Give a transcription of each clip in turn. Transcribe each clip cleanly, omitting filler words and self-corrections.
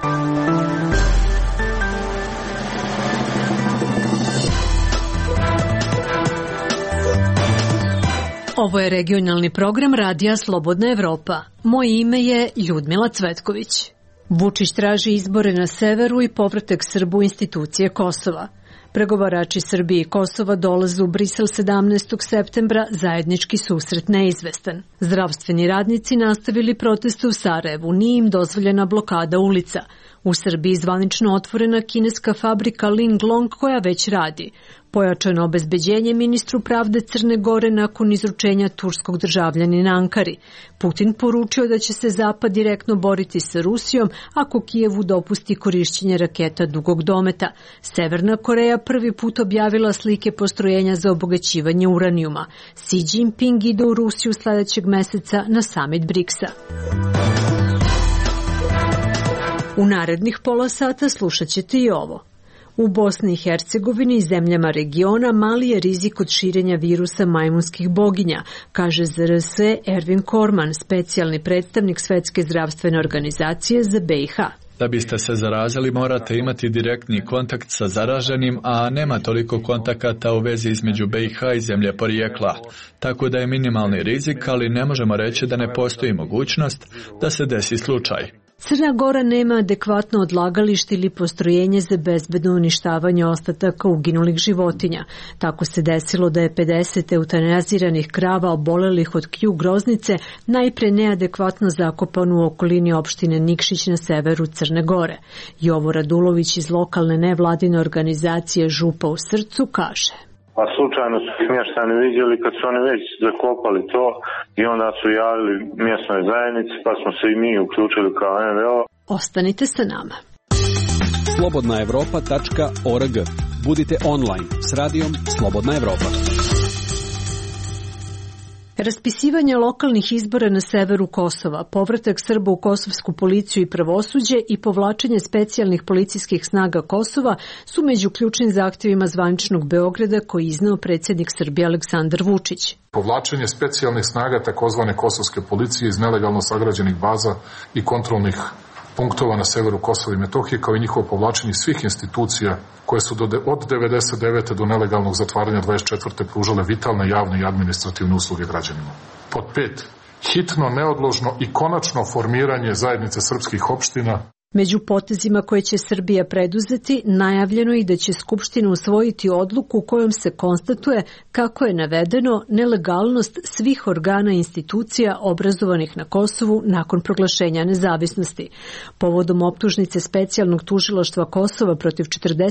Ovo je regionalni program Radija Slobodna Evropa. Moje ime je Ljudmila Cvetković. Vučić traži izbore na severu i povratak Srba u institucije Kosova. Pregovarači Srbije i Kosova dolaze u Brisel 17. septembra, zajednički susret neizvestan. Zdravstveni radnici nastavili proteste u Sarajevu, nije im dozvoljena blokada ulica. U Srbiji zvanično otvorena kineska fabrika Linglong koja već radi. Pojačano obezbeđenje ministru pravde Crne Gore nakon izručenja turskog državljanina Ankari. Putin poručio da će se Zapad direktno boriti sa Rusijom ako Kijevu dopusti korišćenje raketa dugog dometa. Severna Koreja prvi put objavila slike postrojenja za obogaćivanje uranijuma. Xi Jinping ide u Rusiju sledećeg meseca na summit BRICS-a. U narednih pola sata slušat ćete i ovo. U Bosni i Hercegovini i zemljama regiona mali je rizik od širenja virusa majmunskih boginja, kaže ZRS Ervin Korman, specijalni predstavnik Svetske zdravstvene organizacije za BiH. Da biste se zarazili morate imati direktni kontakt sa zaraženim, a nema toliko kontakata u vezi između BiH i zemlje porijekla. Tako da je minimalni rizik, ali ne možemo reći da ne postoji mogućnost da se desi slučaj. Crna Gora nema adekvatno odlagalište ili postrojenje za bezbedno uništavanje ostataka uginulih životinja. Tako se desilo da je 50 eutanaziranih krava obolelih od Q groznice najpre neadekvatno zakopano u okolini opštine Nikšić na severu Crne Gore. Jovo Radulović iz lokalne nevladine organizacije Župa u srcu kaže: Pa slučajno su ih mještani vidjeli kad su oni već zakopali to i onda su javili mjesnoj zajednici, pa smo se i mi uključili kao NVO. Ostanite sa nama. slobodnaevropa.org. Budite online s radijom Slobodna Evropa. Raspisivanje lokalnih izbora na severu Kosova, povratak Srba u kosovsku policiju i pravosuđe i povlačenje specijalnih policijskih snaga Kosova su među ključnim zahtjevima zvaničnog Beograda koji je izneo predsjednik Srbije Aleksandar Vučić. Povlačenje specijalnih snaga takozvane kosovske policije iz nelegalno sagrađenih baza i kontrolnih punktova na severu Kosova i Metohije, kao i njihovo povlačenje svih institucija koje su od 1999. do nelegalnog zatvaranja 24. pružale vitalne javne i administrativne usluge građanima. Pod 5. Hitno, neodložno i konačno formiranje zajednice srpskih opština. Među potezima koje će Srbija preduzeti, najavljeno je da će Skupština usvojiti odluku u kojom se konstatuje, kako je navedeno, nelegalnost svih organa i institucija obrazovanih na Kosovu nakon proglašenja nezavisnosti. Povodom optužnice specijalnog tužilaštva Kosova protiv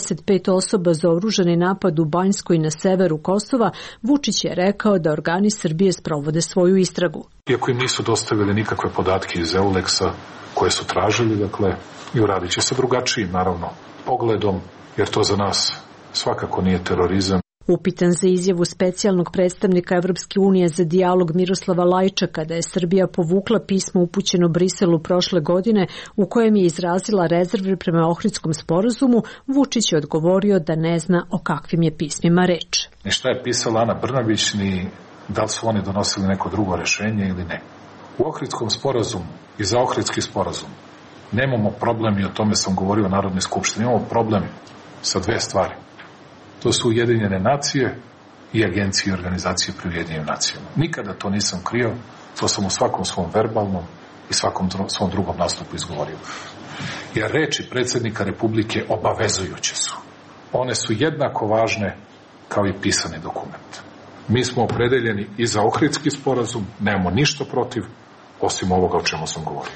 45 osoba za oružani napad u Banjskoj na severu Kosova, Vučić je rekao da organi Srbije sprovode svoju istragu. Iako im nisu dostavili nikakve podatke iz EULEX-a koje su tražili, dakle, i uradit će se drugačijim, naravno, pogledom, jer to za nas svakako nije terorizam. Upitan za izjavu specijalnog predstavnika Evropske unije za dijalog Miroslava Lajčaka da je Srbija povukla pismo upućeno Briselu prošle godine u kojem je izrazila rezerve prema Ohridskom sporazumu, Vučić je odgovorio da ne zna o kakvim je pismima reč. Ni šta je pisala Ana Brnabić, ni da li su oni donosili neko drugo rešenje ili ne. U Ohridskom sporazumu i za Ohridski sporazum nemamo problem, i o tome sam govorio u Narodnoj skupštini, imamo problem sa dve stvari. To su Ujedinjene nacije i agencije i organizacije pri Ujedinjenim nacijama. Nikada to nisam krio, to sam u svakom svom verbalnom i svakom svom drugom nastupu izgovorio. Jer reči predsjednika Republike obavezujuće su. One su jednako važne kao i pisani dokument. Mi smo opredeljeni i za Ohridski sporazum, nemamo ništa protiv, osim ovoga o čemu sam govorio.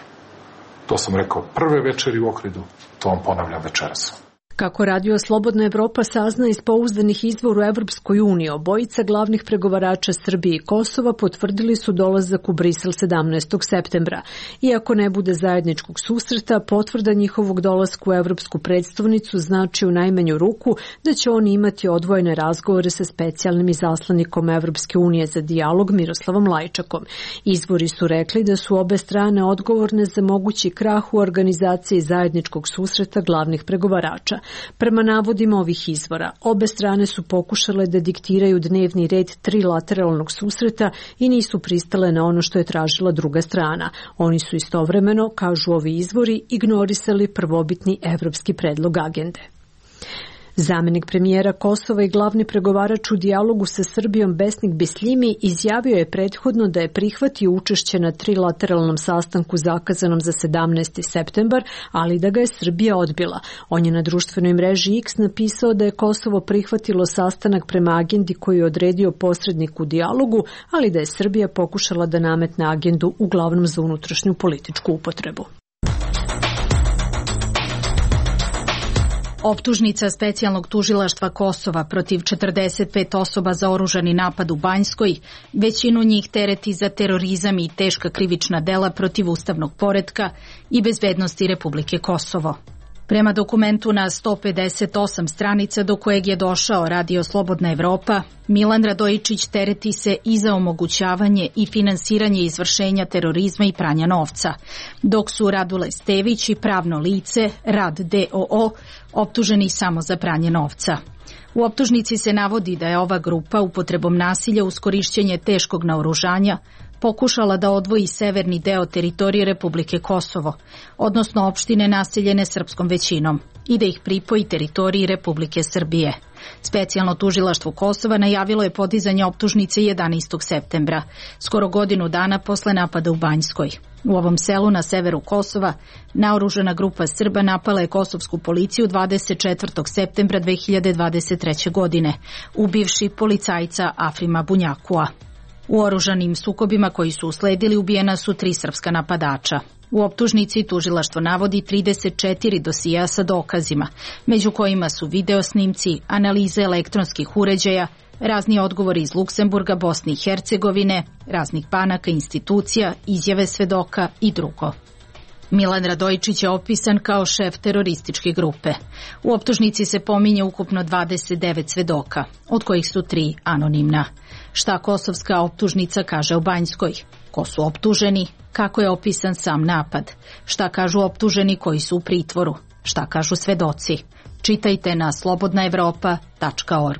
To sam rekao prve večeri u Ohridu, to vam ponavljam večeras. Kako Radio Slobodna Evropa sazna iz pouzdanih izvora u Evropskoj uniji, obojica glavnih pregovarača Srbije i Kosova potvrdili su dolazak u Brisel 17. septembra. Iako ne bude zajedničkog susreta, potvrda njihovog dolaska u Evropsku predstavnicu znači u najmanju ruku da će oni imati odvojene razgovore sa specijalnim izaslanikom Evropske unije za dijalog Miroslavom Lajčakom. Izvori su rekli da su obe strane odgovorne za mogući krah u organizaciji zajedničkog susreta glavnih pregovarača. Prema navodima ovih izvora, obe strane su pokušale da diktiraju dnevni red trilateralnog susreta i nisu pristale na ono što je tražila druga strana. Oni su istovremeno, kažu ovi izvori, ignorisali prvobitni evropski predlog agende. Zamenik premijera Kosova i glavni pregovarač u dijalogu sa Srbijom Besnik Bisljimi izjavio je prethodno da je prihvatio učešće na trilateralnom sastanku zakazanom za 17. septembar, ali da ga je Srbija odbila. On je na društvenoj mreži X napisao da je Kosovo prihvatilo sastanak prema agendi koju je odredio posrednik u dijalogu, ali da je Srbija pokušala da nametne agendu uglavnom za unutrašnju političku upotrebu. Optužnica specijalnog tužilaštva Kosova protiv 45 osoba za oružani napad u Banjskoj, većinu njih tereti za terorizam i teška krivična dela protiv ustavnog poretka i bezbednosti Republike Kosovo. Prema dokumentu na 158 stranica do kojeg je došao Radio Slobodna Evropa, Milan Radojičić tereti se i za omogućavanje i finansiranje izvršenja terorizma i pranja novca, dok su Radule Stević i pravno lice Rad DOO optuženi samo za pranje novca. U optužnici se navodi da je ova grupa upotrebom nasilja uz korišćenje teškog naoružanja pokušala da odvoji severni deo teritorije Republike Kosovo, odnosno opštine naseljene srpskom većinom, i da ih pripoji teritoriji Republike Srbije. Specijalno tužilaštvo Kosova najavilo je podizanje optužnice 11. septembra, skoro godinu dana posle napada u Banjskoj. U ovom selu na severu Kosova naoružana grupa Srba napala je kosovsku policiju 24. septembra 2023. godine, ubivši policajca Afrima Bunjakua. U oružanim sukobima koji su usledili ubijena su 3 srpska napadača. U optužnici tužilaštvo navodi 34 dosija sa dokazima, među kojima su videosnimci, analize elektronskih uređaja, razni odgovori iz Luksemburga, Bosne i Hercegovine, raznih banaka, institucija, izjave svedoka i drugo. Milan Radojičić je opisan kao šef terorističke grupe. U optužnici se pominje ukupno 29 svedoka, od kojih su 3 anonimna. Šta kosovska optužnica kaže o Banjskoj? Ko su optuženi? Kako je opisan sam napad? Šta kažu optuženi koji su u pritvoru? Šta kažu svedoci? Čitajte na slobodnaevropa.org.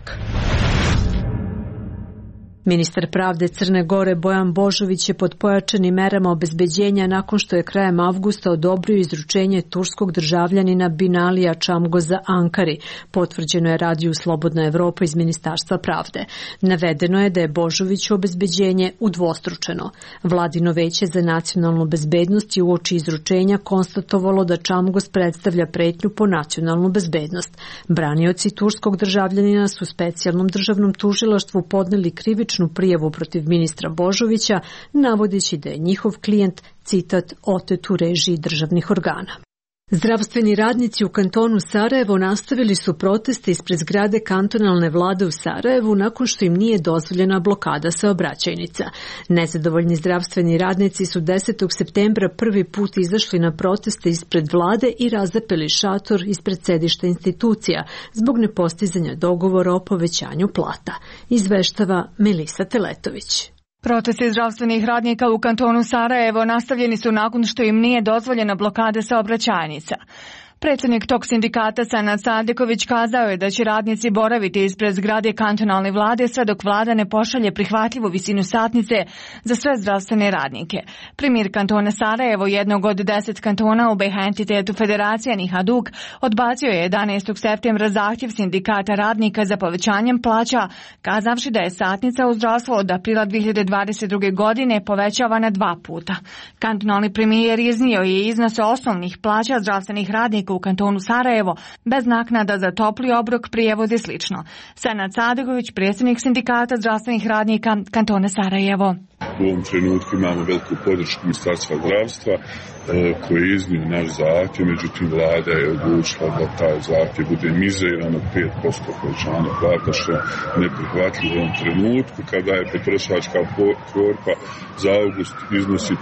Ministar pravde Crne Gore Bojan Božović je pod pojačanim merama obezbeđenja nakon što je krajem avgusta odobrio izručenje turskog državljanina Binalija Čamgoza Ankari, potvrđeno je Radiju Slobodna Evropa iz Ministarstva pravde. Navedeno je da je Božoviću obezbeđenje udvostručeno. Vladino veće za nacionalnu bezbednost je uoči izručenja konstatovalo da Čamgoz predstavlja pretnju po nacionalnu bezbednost. Branioci turskog državljanina su specijalnom državnom tužilaštvu podneli krivičnu prijavu protiv ministra Božovića, navodeći da je njihov klijent, citat, otet u režiji državnih organa. Zdravstveni radnici u kantonu Sarajevo nastavili su proteste ispred zgrade kantonalne vlade u Sarajevu nakon što im nije dozvoljena blokada saobraćajnica. Nezadovoljni zdravstveni radnici su 10. septembra prvi put izašli na proteste ispred vlade i razapeli šator ispred sedišta institucija zbog nepostizanja dogovora o povećanju plata, izveštava Melisa Teletović. Protesti zdravstvenih radnika u kantonu Sarajevo nastavljeni su nakon što im nije dozvoljena blokada saobraćajnica. Predsjednik tog sindikata Senad Sadeković kazao je da će radnici boraviti ispred zgrade kantonalne vlade sve dok vlada ne pošalje prihvatljivu visinu satnice za sve zdravstvene radnike. Premijer kantona Sarajevo, jednog od 10 kantona u BiH entitetu Federacija Nihaduk, odbacio je 11. septembra zahtjev sindikata radnika za povećanjem plaća, kazavši da je satnica u zdravstvu od aprila 2022. godine povećavana 2 puta. Kantonalni premijer iznio je iznose osnovnih plaća zdravstvenih radnika u kantonu Sarajevo, bez naknada za topli obrok, prijevoz i slično. Senad Sadeković, predsjednik sindikata zdravstvenih radnika kantona Sarajevo. U ovom trenutku imamo veliku podršku Ministarstva zdravstva koji je iznio naš zahtjev, međutim vlada je odlučila da taj zahtjev bude mizeriran od 5% povećanja plata, što je neprihvatljivo u ovom trenutku kada je potrošačka korpa za avgust iznosi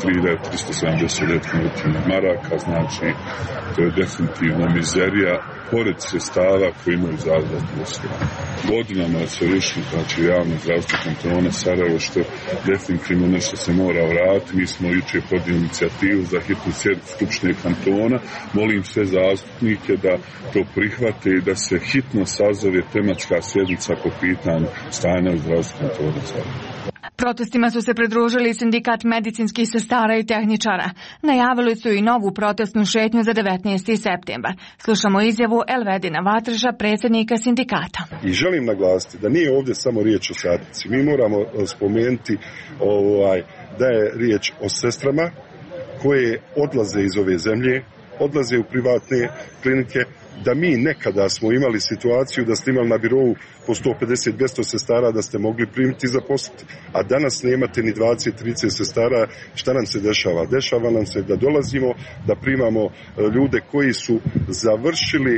3.379 maraka, znači to je definitivno mizerija pored sredstava koje imaju za zdravstvo. godinama da se ruši, znači javno zdravstvo kantona Sarajevo, što definitivno nešto se mora vratiti. Mi smo jučer podnijeli inicijativu za hitnu sjednicu Skupštine kantona. Molim sve zastupnike da to prihvate i da se hitno sazove tematska sjednica po pitanju stanja u zdravstvu kantona Sarajevo. Protestima su se pridružili sindikat medicinskih sestara i tehničara. Najavili su i novu protestnu šetnju za 19. septembar. Slušamo izjavu Elvedina Vatrša, predsjednika sindikata. I želim naglasiti da nije ovdje samo riječ o satnici. Mi moramo spomenuti da je riječ o sestrama koje odlaze iz ove zemlje, odlaze u privatne klinike, da mi nekada smo imali situaciju da ste imali na birovu po 150-200 sestara da ste mogli primiti i zaposliti, a danas nemate ni 20-30 sestara. Šta nam se dešava? Dešava nam se da dolazimo, da primamo ljude koji su završili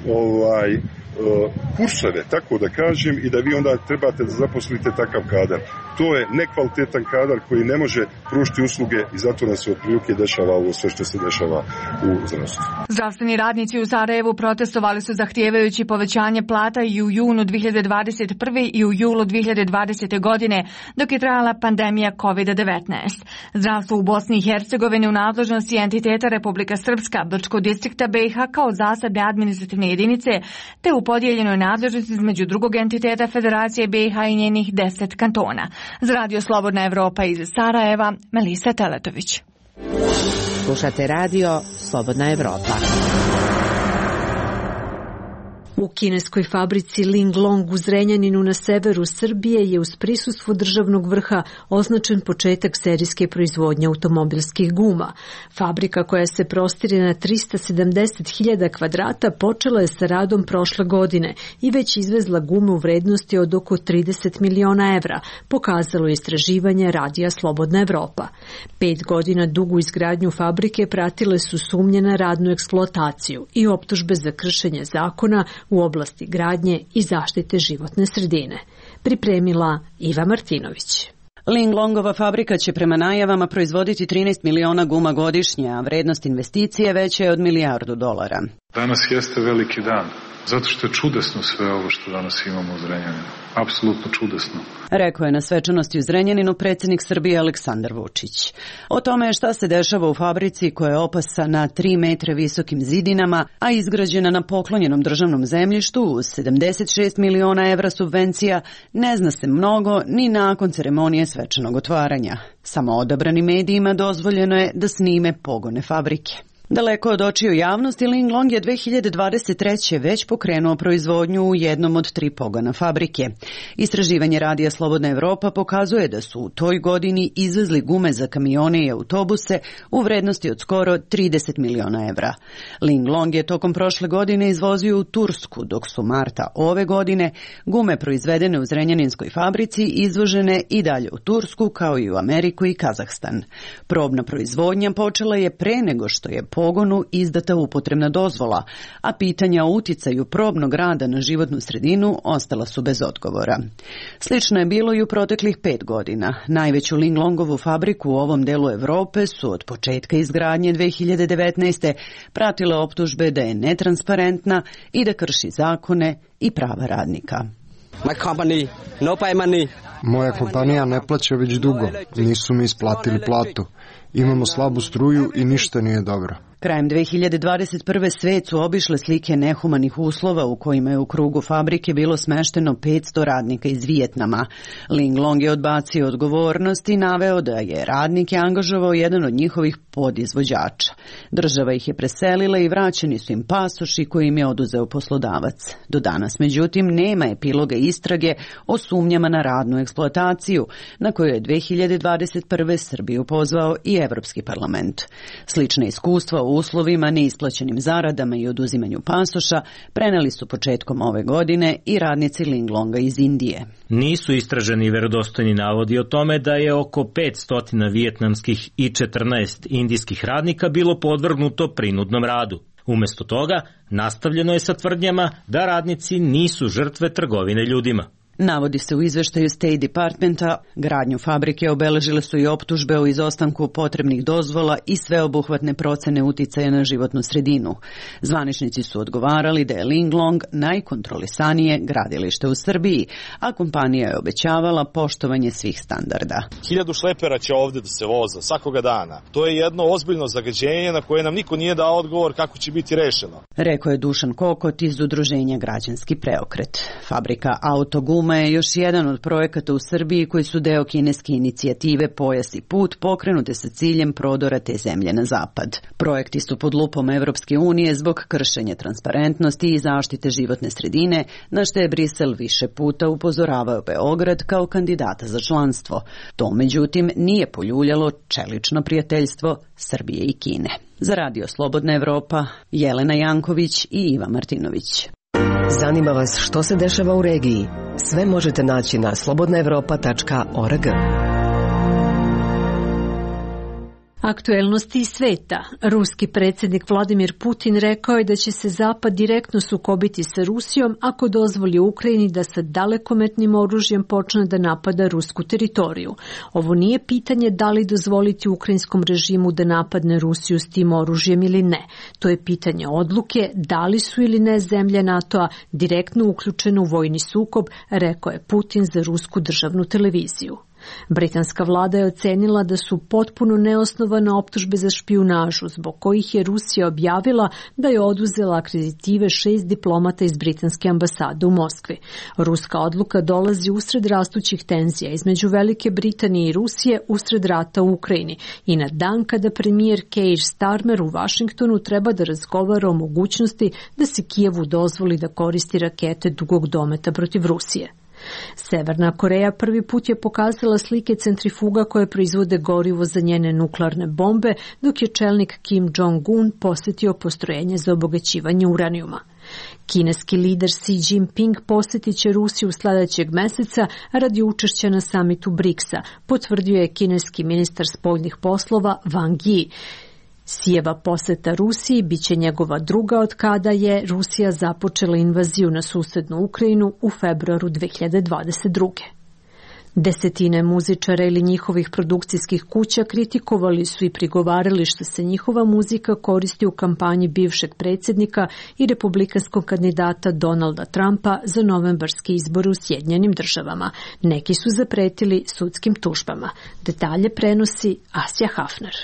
kurseve, tako da kažem, i da vi onda trebate da zaposlite takav kadar. To je nekvalitetan kadar koji ne može pružiti usluge i zato nas se otprilike dešava ovo sve što se dešava u zdravstvu. Zdravstveni radnici u Sarajevu protestovali su zahtijevajući povećanje plata i u junu 2021. i u julu 2020. godine, dok je trajala pandemija COVID-19. Zdravstvo u Bosni i Hercegovini u nadležnosti entiteta Republika Srpska, Brčkog distrikta BiH kao zasebne administrativne jedinice, te u podijeljenoj nadležnosti između drugog entiteta Federacije BiH i njenih 10 kantona. Za Radio Slobodna Evropa iz Sarajeva, Melisa Teletović. Slušate Radio Slobodna Evropa. U kineskoj fabrici Linglong u Zrenjaninu na severu Srbije je uz prisustvo državnog vrha označen početak serijske proizvodnje automobilskih guma. Fabrika koja se prostire na 370.000 kvadrata počela je sa radom prošle godine i već izvezla gume u vrednosti od oko 30 miliona evra, pokazalo je istraživanje Radija Slobodna Evropa. 5 godina dugu izgradnju fabrike pratile su sumnje na radnu eksploataciju i optužbe za kršenje zakona u oblasti gradnje i zaštite životne sredine. Pripremila Iva Martinović. Linglongova fabrika će prema najavama proizvoditi 13 miliona guma godišnje, a vrednost investicije veća je od $1 milijardu. Danas jeste veliki dan, zato što je čudesno sve ovo što danas imamo u Zrenjaninu. Apsolutno čudesno. Rekao je na svečanosti u Zrenjaninu predsjednik Srbije Aleksandar Vučić. O tome šta se dešava u fabrici koja je opasana 3 metre visokim zidinama, a izgrađena na poklonjenom državnom zemljištu uz 76 miliona evra subvencija, ne zna se mnogo ni nakon ceremonije svečanog otvaranja. Samo odabranim medijima dozvoljeno je da snime pogone fabrike. Daleko od očiju javnosti, Linglong je 2023. već pokrenuo proizvodnju u jednom od 3 pogona fabrike. Istraživanje Radija Slobodna Evropa pokazuje da su u toj godini izvezli gume za kamione i autobuse u vrednosti od skoro 30 miliona evra. Linglong je tokom prošle godine izvozio u Tursku, dok su marta ove godine gume proizvedene u Zrenjaninskoj fabrici izvožene i dalje u Tursku, kao i u Ameriku i Kazahstan. Probna proizvodnja počela je pre nego što je pogonu izdata upotrebna dozvola, a pitanja o uticaju probnog rada na životnu sredinu ostala su bez odgovora. Slično je bilo i u proteklih 5 godina. Najveću Linglongovu fabriku u ovom delu Evrope su od početka izgradnje 2019. pratile optužbe da je netransparentna i da krši zakone i prava radnika. Moja kompanija ne plaća već dugo. Nisu mi isplatili platu. Imamo slabu struju i ništa nije dobro. Krajem 2021. svet su obišle slike nehumanih uslova u kojima je u krugu fabrike bilo smešteno 500 radnika iz Vijetnama. Linglong je odbacio odgovornost i naveo da je radnike angažovao jedan od njihovih podizvođača. Država ih je preselila i vraćeni su im pasoši koji im je oduzeo poslodavac. Do danas, međutim, nema epiloga istrage o sumnjama na radnu eksploataciju, na koju je 2021. Srbiju pozvao i Evropski parlament. Slične iskustva u uslovima, neisplaćenim zaradama i oduzimanju pasoša preneli su početkom ove godine i radnici Linglonga iz Indije. Nisu istraženi verodostojni navodi o tome da je oko 500 vijetnamskih i 14 indijskih radnika bilo podvrgnuto prinudnom radu. Umesto toga, nastavljeno je sa tvrdnjama da radnici nisu žrtve trgovine ljudima. Navodi se u izveštaju State Departmenta, gradnju fabrike obeležile su i optužbe o izostanku potrebnih dozvola i sveobuhvatne procene uticaja na životnu sredinu. Zvaničnici su odgovarali da je Linglong najkontrolisanije gradilište u Srbiji, a kompanija je obećavala poštovanje svih standarda. 1000 šlepera će ovde da se voza svakoga dana. To je jedno ozbiljno zagađenje na koje nam niko nije dao odgovor kako će biti rešeno. Rekao je Dušan Kokot iz Udruženja Građanski preokret. Fabrika autoguma je još jedan od projekata u Srbiji koji su deo kineske inicijative Pojas i put pokrenute sa ciljem prodora te zemlje na zapad. Projekti su pod lupom Evropske unije zbog kršenja transparentnosti i zaštite životne sredine, na što je Brisel više puta upozoravao Beograd kao kandidata za članstvo. To, međutim, nije poljuljalo čelično prijateljstvo Srbije i Kine. Za Radio Slobodna Evropa, Jelena Janković i Iva Martinović. Zanima vas što se dešava u regiji? Sve možete naći na slobodnaevropa.org. Aktuelnosti iz sveta. Ruski predsjednik Vladimir Putin rekao je da će se Zapad direktno sukobiti sa Rusijom ako dozvoli Ukrajini da sa dalekometnim oružjem počne da napada rusku teritoriju. Ovo nije pitanje da li dozvoliti ukrajinskom režimu da napadne Rusiju s tim oružjem ili ne. To je pitanje odluke da li su ili ne zemlje NATO-a direktno uključene u vojni sukob, rekao je Putin za rusku državnu televiziju. Britanska vlada je ocenila da su potpuno neosnovane optužbe za špijunažu, zbog kojih je Rusija objavila da je oduzela akreditive 6 diplomata iz britanske ambasade u Moskvi. Ruska odluka dolazi usred rastućih tenzija između Velike Britanije i Rusije usred rata u Ukrajini i na dan kada premijer Keir Starmer u Vašingtonu treba da razgovara o mogućnosti da se Kijevu dozvoli da koristi rakete dugog dometa protiv Rusije. Severna Koreja prvi put je pokazala slike centrifuga koje proizvode gorivo za njene nuklearne bombe, dok je čelnik Kim Jong-un posjetio postrojenje za obogaćivanje uranijuma. Kineski lider Xi Jinping posjetit će Rusiju sljedećeg meseca radi učešća na samitu BRICS-a, potvrdio je kineski ministar spoljnih poslova Wang Yi. Xijeva poseta Rusiji biće njegova druga od kada je Rusija započela invaziju na susednu Ukrajinu u februaru 2022. Desetine muzičara ili njihovih produkcijskih kuća kritikovali su i prigovarali što se njihova muzika koristi u kampanji bivšeg predsjednika i republikanskog kandidata Donalda Trumpa za novembarske izbore u Sjedinjenim Državama. Neki su zapretili sudskim tužbama. Detalje prenosi Asja Hafner.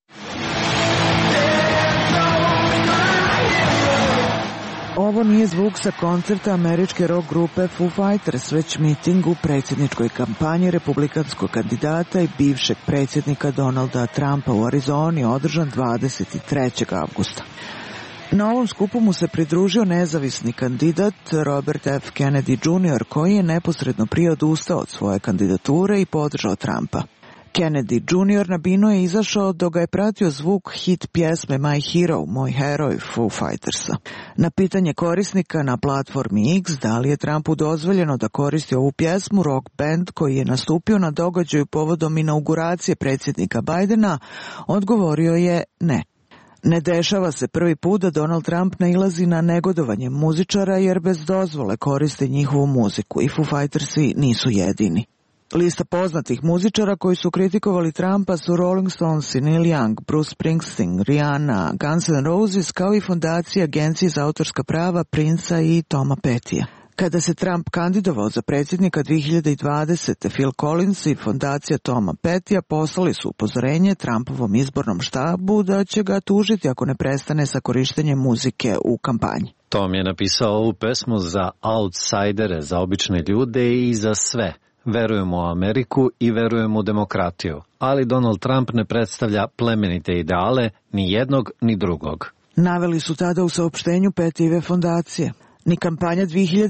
Ovo nije zvuk sa koncerta američke rock grupe Foo Fighters, već miting u predsjedničkoj kampanji republikanskog kandidata i bivšeg predsjednika Donalda Trumpa u Arizoni, održan 23. avgusta. Na ovom skupu mu se pridružio nezavisni kandidat Robert F. Kennedy Jr., koji je neposredno prije odustao od svoje kandidature i podržao Trumpa. Kennedy Jr. na binu je izašao dok ga je pratio zvuk hit pjesme My Hero, Moj heroj Foo Fightersa. Na pitanje korisnika na platformi X da li je Trumpu dozvoljeno da koristi ovu pjesmu, rock band koji je nastupio na događaju povodom inauguracije predsjednika Bidena, odgovorio je ne. Ne dešava se prvi put da Donald Trump nailazi na negodovanje muzičara jer bez dozvole koriste njihovu muziku i Foo Fightersi nisu jedini. Lista poznatih muzičara koji su kritikovali Trumpa su Rolling Stones, Neil Young, Bruce Springsteen, Rihanna, Guns N' Roses, kao i fondacija Agencije za autorska prava Prince-a i Toma Pettija. Kada se Trump kandidovao za predsjednika 2020. Phil Collins i fondacija Toma Pettija poslali su upozorenje Trumpovom izbornom štabu da će ga tužiti ako ne prestane sa korištenjem muzike u kampanji. Tom je napisao ovu pesmu za outsidere, za obične ljude i za sve. Verujemo u Ameriku i verujemo u demokratiju, ali Donald Trump ne predstavlja plemenite ideale ni jednog ni drugog. Naveli su tada u saopštenju Pettijeve fondacije. Ni kampanja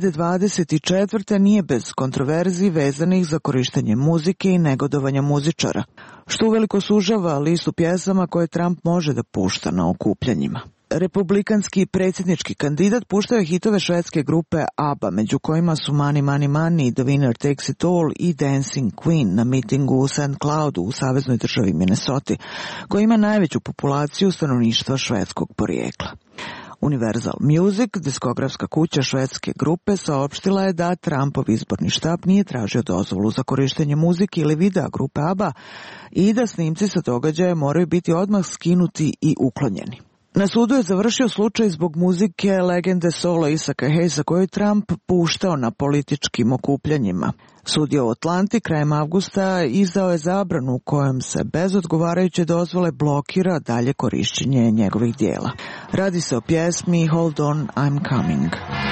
2024. nije bez kontroverzi vezanih za korištenje muzike i negodovanja muzičara, što uveliko sužava listu pjesama koje Trump može da pušta na okupljanjima. Republikanski predsjednički kandidat puštao je hitove švedske grupe ABBA, među kojima su Money, Money, Money, The Winner Takes It All i Dancing Queen na mitingu u St. Cloudu u saveznoj državi Minnesota, koji ima najveću populaciju stanovništva švedskog porijekla. Universal Music, diskografska kuća švedske grupe, saopštila je da Trumpov izborni štab nije tražio dozvolu za korištenje muzike ili videa grupe ABBA i da snimci sa događaja moraju biti odmah skinuti i uklonjeni. Na sudu je završio slučaj zbog muzike legende solo Isaaca Hayesa koju je Trump puštao na političkim okupljanjima. Sud je u Atlanti krajem avgusta izdao je zabranu kojom se bez odgovarajuće dozvole blokira dalje korišćenje njegovih dijela. Radi se o pjesmi Hold On, I'm Coming.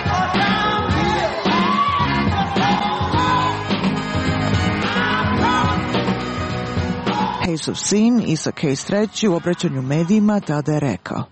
Hayesov sin, Isaac Hayes III, u obraćanju medijima tada je rekao: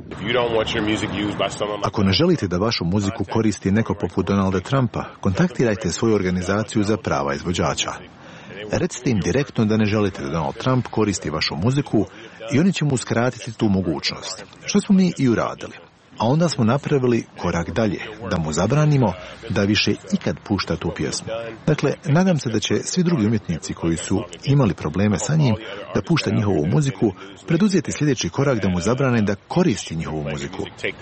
Ako ne želite da vašu muziku koristi neko poput Donalda Trumpa, kontaktirajte svoju organizaciju za prava izvođača. Recite im direktno da ne želite da Donald Trump koristi vašu muziku i oni će mu uskratiti tu mogućnost, što smo mi i uradili. A onda smo napravili korak dalje, da mu zabranimo da više ikad pušta tu pjesmu. Dakle, nadam se da će svi drugi umjetnici koji su imali probleme sa njim da pušta njihovu muziku, preduzeti sljedeći korak da mu zabrane da koristi njihovu muziku.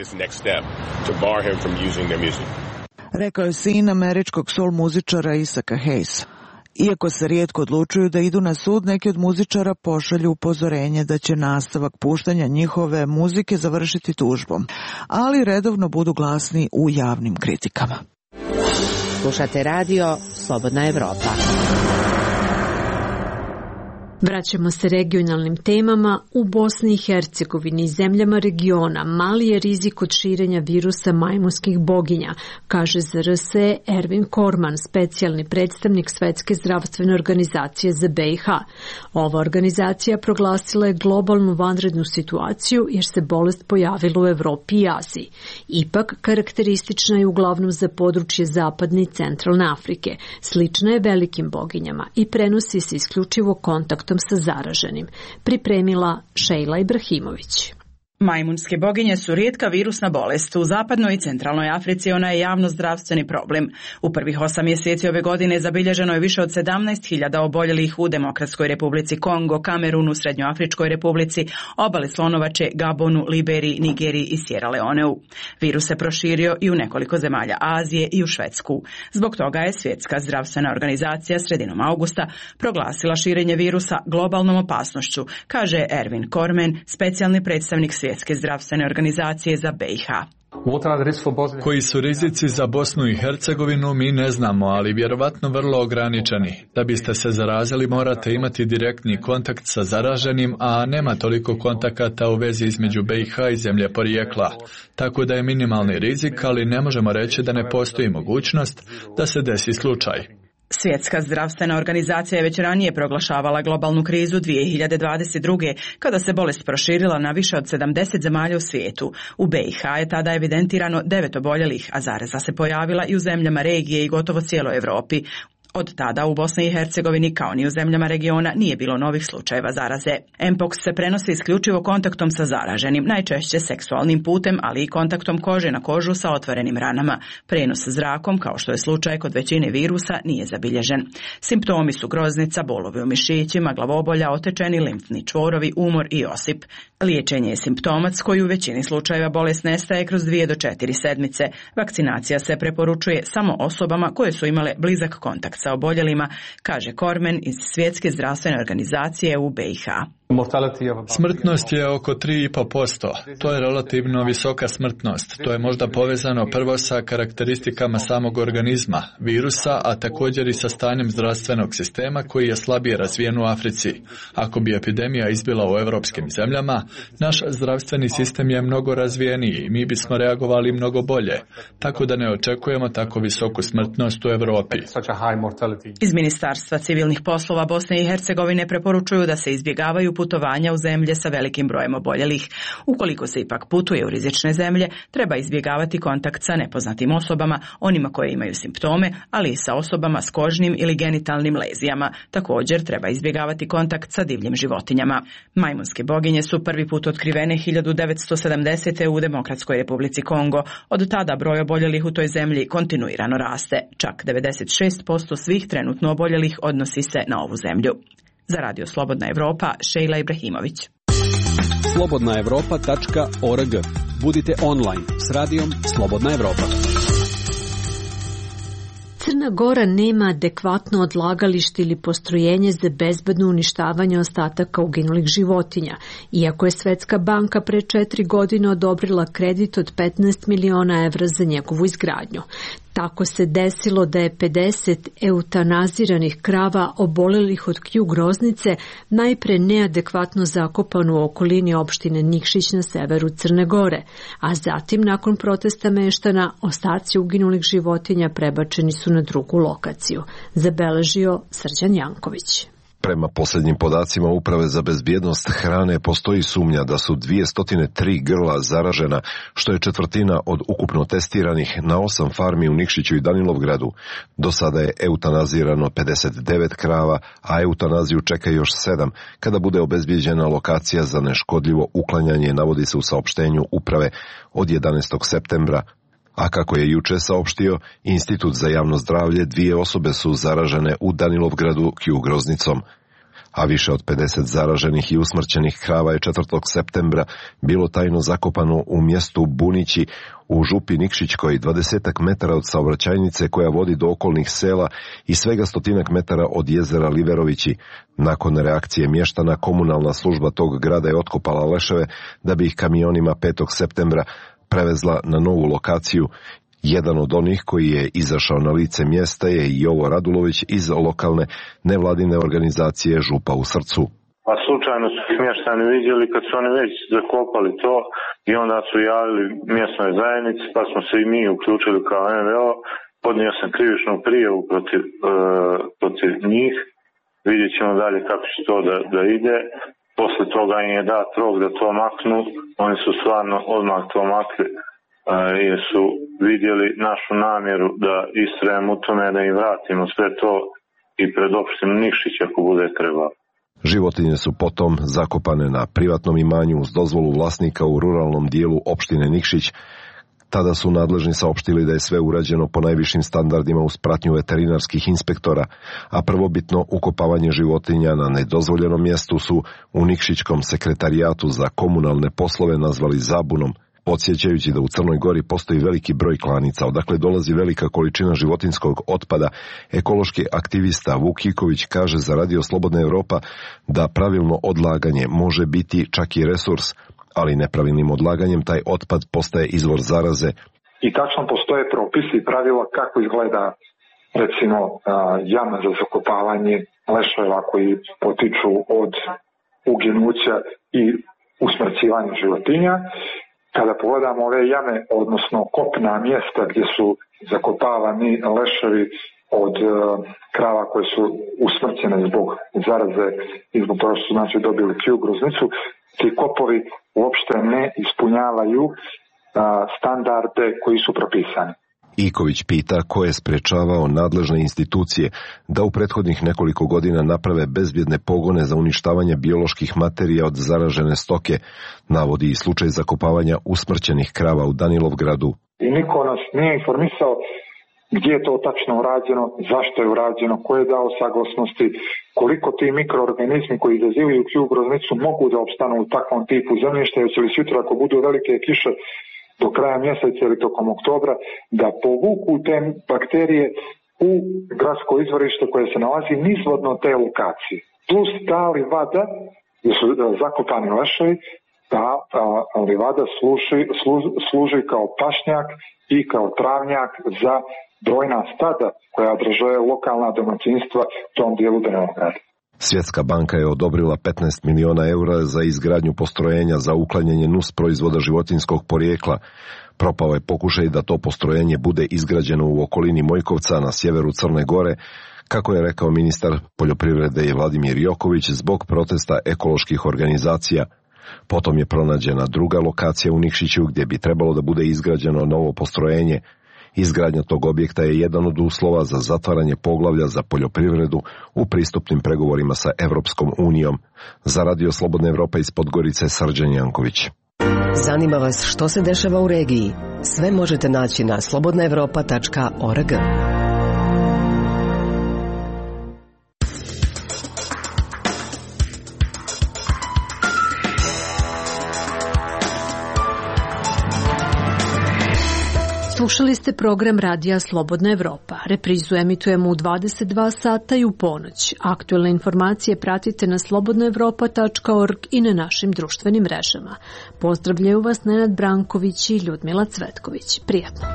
Rekao je sin američkog soul muzičara Isaaca Hayesa. Iako se rijetko odlučuju da idu na sud, neki od muzičara pošalju upozorenje da će nastavak puštanja njihove muzike završiti tužbom, ali redovno budu glasni u javnim kritikama. Slušate radio Slobodna Evropa. Vraćamo se regionalnim temama. U Bosni i Hercegovini i zemljama regiona mali je rizik od širenja virusa majmunskih boginja, kaže za RSE Ervin Korman, specijalni predstavnik Svetske zdravstvene organizacije za BiH. Ova organizacija proglasila je globalnu vanrednu situaciju jer se bolest pojavila u Evropi i Aziji. Ipak, karakteristična je uglavnom za područje zapadne i centralne Afrike. Slična je velikim boginjama i prenosi se isključivo kontaktom sa zaraženim. Pripremila Šejla Ibrahimović. Majmunske boginje su rijetka virusna bolest. U zapadnoj i centralnoj Africi ona je javno zdravstveni problem. U prvih 8 mjeseci ove godine zabilježeno je više od 17.000 oboljelih u Demokratskoj Republici Kongo, Kamerunu, Srednjoafričkoj Republici, obali Slonovače, Gabonu, Liberiji, Nigeriji i Sierra Leoneu. Virus se proširio i u nekoliko zemalja Azije i u Švedsku. Zbog toga je Svjetska zdravstvena organizacija sredinom avgusta proglasila širenje virusa globalnom opasnošću, kaže Ervin Korman, specijalni predstavnik Svjetske zdravstvene organizacije za BiH. Koji su rizici za Bosnu i Hercegovinu mi ne znamo, ali vjerovatno vrlo ograničeni. Da biste se zarazili morate imati direktni kontakt sa zaraženim, a nema toliko kontakata u vezi između BiH i zemlje porijekla. Tako da je minimalni rizik, ali ne možemo reći da ne postoji mogućnost da se desi slučaj. Svjetska zdravstvena organizacija je već ranije proglašavala globalnu krizu 2022. kada se bolest proširila na više od 70 zemalja u svijetu. U BiH je tada evidentirano 9 oboljelih, a zaraza se pojavila i u zemljama regije i gotovo cijeloj Europi. Od tada u Bosni i Hercegovini, kao ni u zemljama regiona, nije bilo novih slučajeva zaraze. Mpox se prenosi isključivo kontaktom sa zaraženim, najčešće seksualnim putem, ali i kontaktom kože na kožu sa otvorenim ranama. Prenos zrakom, kao što je slučaj kod većine virusa, nije zabilježen. Simptomi su groznica, bolovi u mišićima, glavobolja, otečeni limfni čvorovi, umor i osip. Liječenje je simptomac koji u većini slučajeva bolest nestaje kroz 2 do 4 sedmice. Vakcinacija se preporučuje samo osobama koje su imale blizak kontakt sa oboljelima, kaže Korman iz Svjetske zdravstvene organizacije u BiH. Smrtnost je oko 3,5%. To je relativno visoka smrtnost. To je možda povezano prvo sa karakteristikama samog organizma, virusa, a također i sa stanjem zdravstvenog sistema koji je slabije razvijen u Africi. Ako bi epidemija izbila u europskim zemljama, naš zdravstveni sistem je mnogo razvijeniji i mi bismo reagovali mnogo bolje, tako da ne očekujemo tako visoku smrtnost u Europi. Iz Ministarstva civilnih poslova Bosne i Hercegovine preporučuju da se izbjegavaju putovanja u zemlje sa velikim brojem oboljelih. Ukoliko se ipak putuje u rizične zemlje, treba izbjegavati kontakt sa nepoznatim osobama, onima koje imaju simptome, ali i sa osobama s kožnim ili genitalnim lezijama. Također treba izbjegavati kontakt sa divljim životinjama. Majmunske boginje su prvi put otkrivene 1970. u Demokratskoj Republici Kongo. Od tada broj oboljelih u toj zemlji kontinuirano raste. Čak 96% svih trenutno oboljelih odnosi se na ovu zemlju. Za Radio Slobodna Evropa, Šejla Ibrahimović. slobodnaevropa.org. Budite online s radijom Slobodna Evropa. Crna Gora nema adekvatno odlagalište ili postrojenje za bezbedno uništavanje ostataka uginulih životinja, iako je Svetska banka pre 4 godine odobrila kredit od 15 miliona evra za njegovu izgradnju. Tako se desilo da je 50 eutanaziranih krava obolelih od Q groznice najpre neadekvatno zakopano u okolini opštine Nikšić na severu Crne Gore, a zatim nakon protesta meštana ostaci uginulih životinja prebačeni su na drugu lokaciju, zabeležio Srđan Janković. Prema posljednjim podacima Uprave za bezbjednost hrane postoji sumnja da su 203 grla zaražena, što je četvrtina od ukupno testiranih na 8 farmi u Nikšiću i Danilovgradu. Do sada je eutanazirano 59 krava, a eutanaziju čeka još 7 kada bude obezbijeđena lokacija za neškodljivo uklanjanje, navodi se u saopštenju Uprave od 11. septembra. A kako je juče saopštio Institut za javno zdravlje, 2 osobe su zaražene u Danilovgradu Q groznicom, a više od 50 zaraženih i usmrćenih krava je 4. septembra bilo tajno zakopano u mjestu Bunići u župi Nikšićkoj, 20 metara od saobraćajnice koja vodi do okolnih sela i svega 100 metara od jezera Liverovići. Nakon reakcije mještana, komunalna služba tog grada je otkopala leševe da bi ih kamionima 5. septembra prevezla na novu lokaciju. Jedan od onih koji je izašao na lice mjesta je Jovo Radulović iz lokalne nevladine organizacije Župa u srcu. Pa slučajno su mještani vidjeli kad su oni već zakopali to i onda su javili mjesnoj zajednici, pa smo se i mi uključili kao NVO. Podnio sam krivičnu prijavu protiv njih. Vidjet ćemo dalje kako će to da ide. Posle toga im je dat rok da to maknu. Oni su stvarno odmah to makli jer su vidjeli našu namjeru da istrajemo u tome da im vratimo sve to i pred opštinu Nikšić ako bude trebalo. Životinje su potom zakopane na privatnom imanju uz dozvolu vlasnika u ruralnom dijelu opštine Nikšić. Tada su nadležni saopštili da je sve urađeno po najvišim standardima uz pratnju veterinarskih inspektora, a prvobitno ukopavanje životinja na nedozvoljenom mjestu su u Nikšićkom sekretarijatu za komunalne poslove nazvali zabunom, podsjećajući da u Crnoj Gori postoji veliki broj klanica, odakle dolazi velika količina životinskog otpada. Ekološki aktivista Vuk Iković kaže za Radio Slobodna Evropa da pravilno odlaganje može biti čak i resurs, ali nepravilnim odlaganjem taj otpad postaje izvor zaraze. I tačno postoje propisi i pravila kako izgleda recimo jama za zakopavanje leševa koji potiču od uginuća i usmrćivanja životinja. Kada pogledamo ove jame, odnosno kopna mjesta gdje su zakopavani leševi od krava koje su usmrćene zbog zaraze i zbog toga što su dobili Q groznicu, ti kopovi uopšte ne ispunjavaju standarde koji su propisani. Iković pita ko je sprečavao nadležne institucije da u prethodnih nekoliko godina naprave bezbjedne pogone za uništavanje bioloških materija od zaražene stoke, navodi i slučaj zakopavanja usmrćenih krava u Danilovgradu. I niko nas nije informisao gdje je to tačno urađeno, zašto je urađeno, ko je dao saglasnosti, koliko ti mikroorganizmi koji izazivaju Q groznicu mogu da opstanu u takvom tipu zemljišta, jer će li sutra ako budu velike kiše do kraja mjeseca ili tokom oktobra da povuku te bakterije u gradsko izvorište koje se nalazi nizvodno te lokacije. Plus ta livada, gdje su zakopani leševi, ta livada služi kao pašnjak i kao travnjak za brojna stada koja održuje lokalna domaćinstva u tom dijelu Danilovgrada. Svjetska banka je odobrila 15 miliona eura za izgradnju postrojenja za uklanjanje nus proizvoda životinskog porijekla. Propao je pokušaj da to postrojenje bude izgrađeno u okolini Mojkovca na sjeveru Crne Gore, kako je rekao ministar poljoprivrede Vladimir Joković, zbog protesta ekoloških organizacija. Potom je pronađena druga lokacija u Nikšiću gdje bi trebalo da bude izgrađeno novo postrojenje. Izgradnja tog objekta je jedan od uslova za zatvaranje poglavlja za poljoprivredu u pristupnim pregovorima sa Evropskom unijom. Za Radio Slobodna Evropa iz Podgorice, Srđan Janković. Zanima vas što se dešava u regiji? Sve možete naći na slobodnaevropa.org. Slušali ste program Radija Slobodna Evropa. Reprizu emitujemo u 22 sata i u ponoć. Aktuelne informacije pratite na slobodnaevropa.org i na našim društvenim mrežama. Pozdravljaju vas Nenad Branković i Ljudmila Cvetković. Prijatno.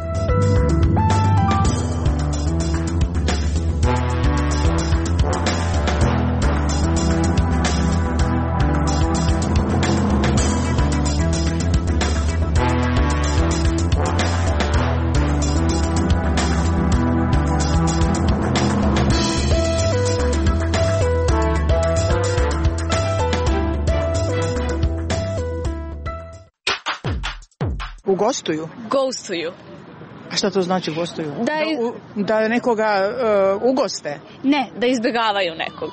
Gostuju? Gostuju. A šta to znači gostuju? Da nekoga ugoste? Ne, da izbjegavaju nekog.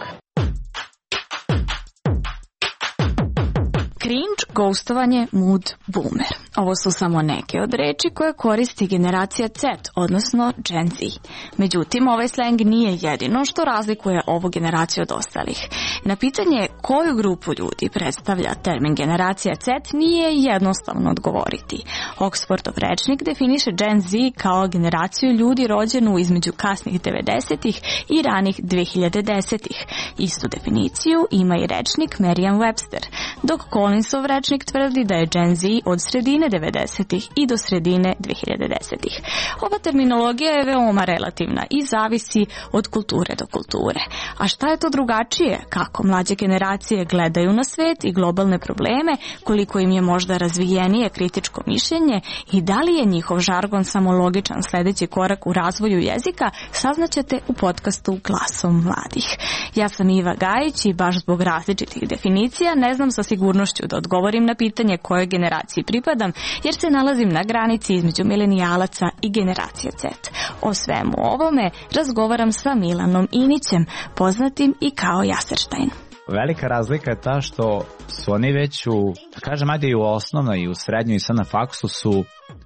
Cringe, ghostovanje, mood, boomer. Ovo su samo neke od reči koje koristi generacija Z, odnosno Gen Z. Međutim, ovaj slang nije jedino što razlikuje ovu generaciju od ostalih. Na pitanje koju grupu ljudi predstavlja termin generacija Z nije jednostavno odgovoriti. Oxfordov rečnik definiše Gen Z kao generaciju ljudi rođenu između kasnih 90-ih i ranih 2010-ih. Istu definiciju ima i rečnik Merriam-Webster, dok Collinsov rečnik tvrdi da je Gen Z od sredine 90-ih i do sredine 2010-ih. Ova terminologija je veoma relativna i zavisi od kulture do kulture. A šta je to drugačije? Kako mlađe generacije gledaju na svet i globalne probleme, koliko im je možda razvijenije kritičko mišljenje i da li je njihov žargon samo logičan sledeći korak u razvoju jezika, saznaćete u podcastu Glasom mladih. Ja sam Iva Gajić i baš zbog različitih definicija ne znam sa sigurnošću da odgovorim na pitanje kojoj generaciji pripadam, jer se nalazim na granici između milenijalaca i generacije Z. O svemu ovome razgovaram sa Milanom Inićem, poznatim i kao Jaserštajn. Velika razlika je ta što su oni već u, da kažem, ajde i u osnovnoj i u srednjoj i sad na faksu su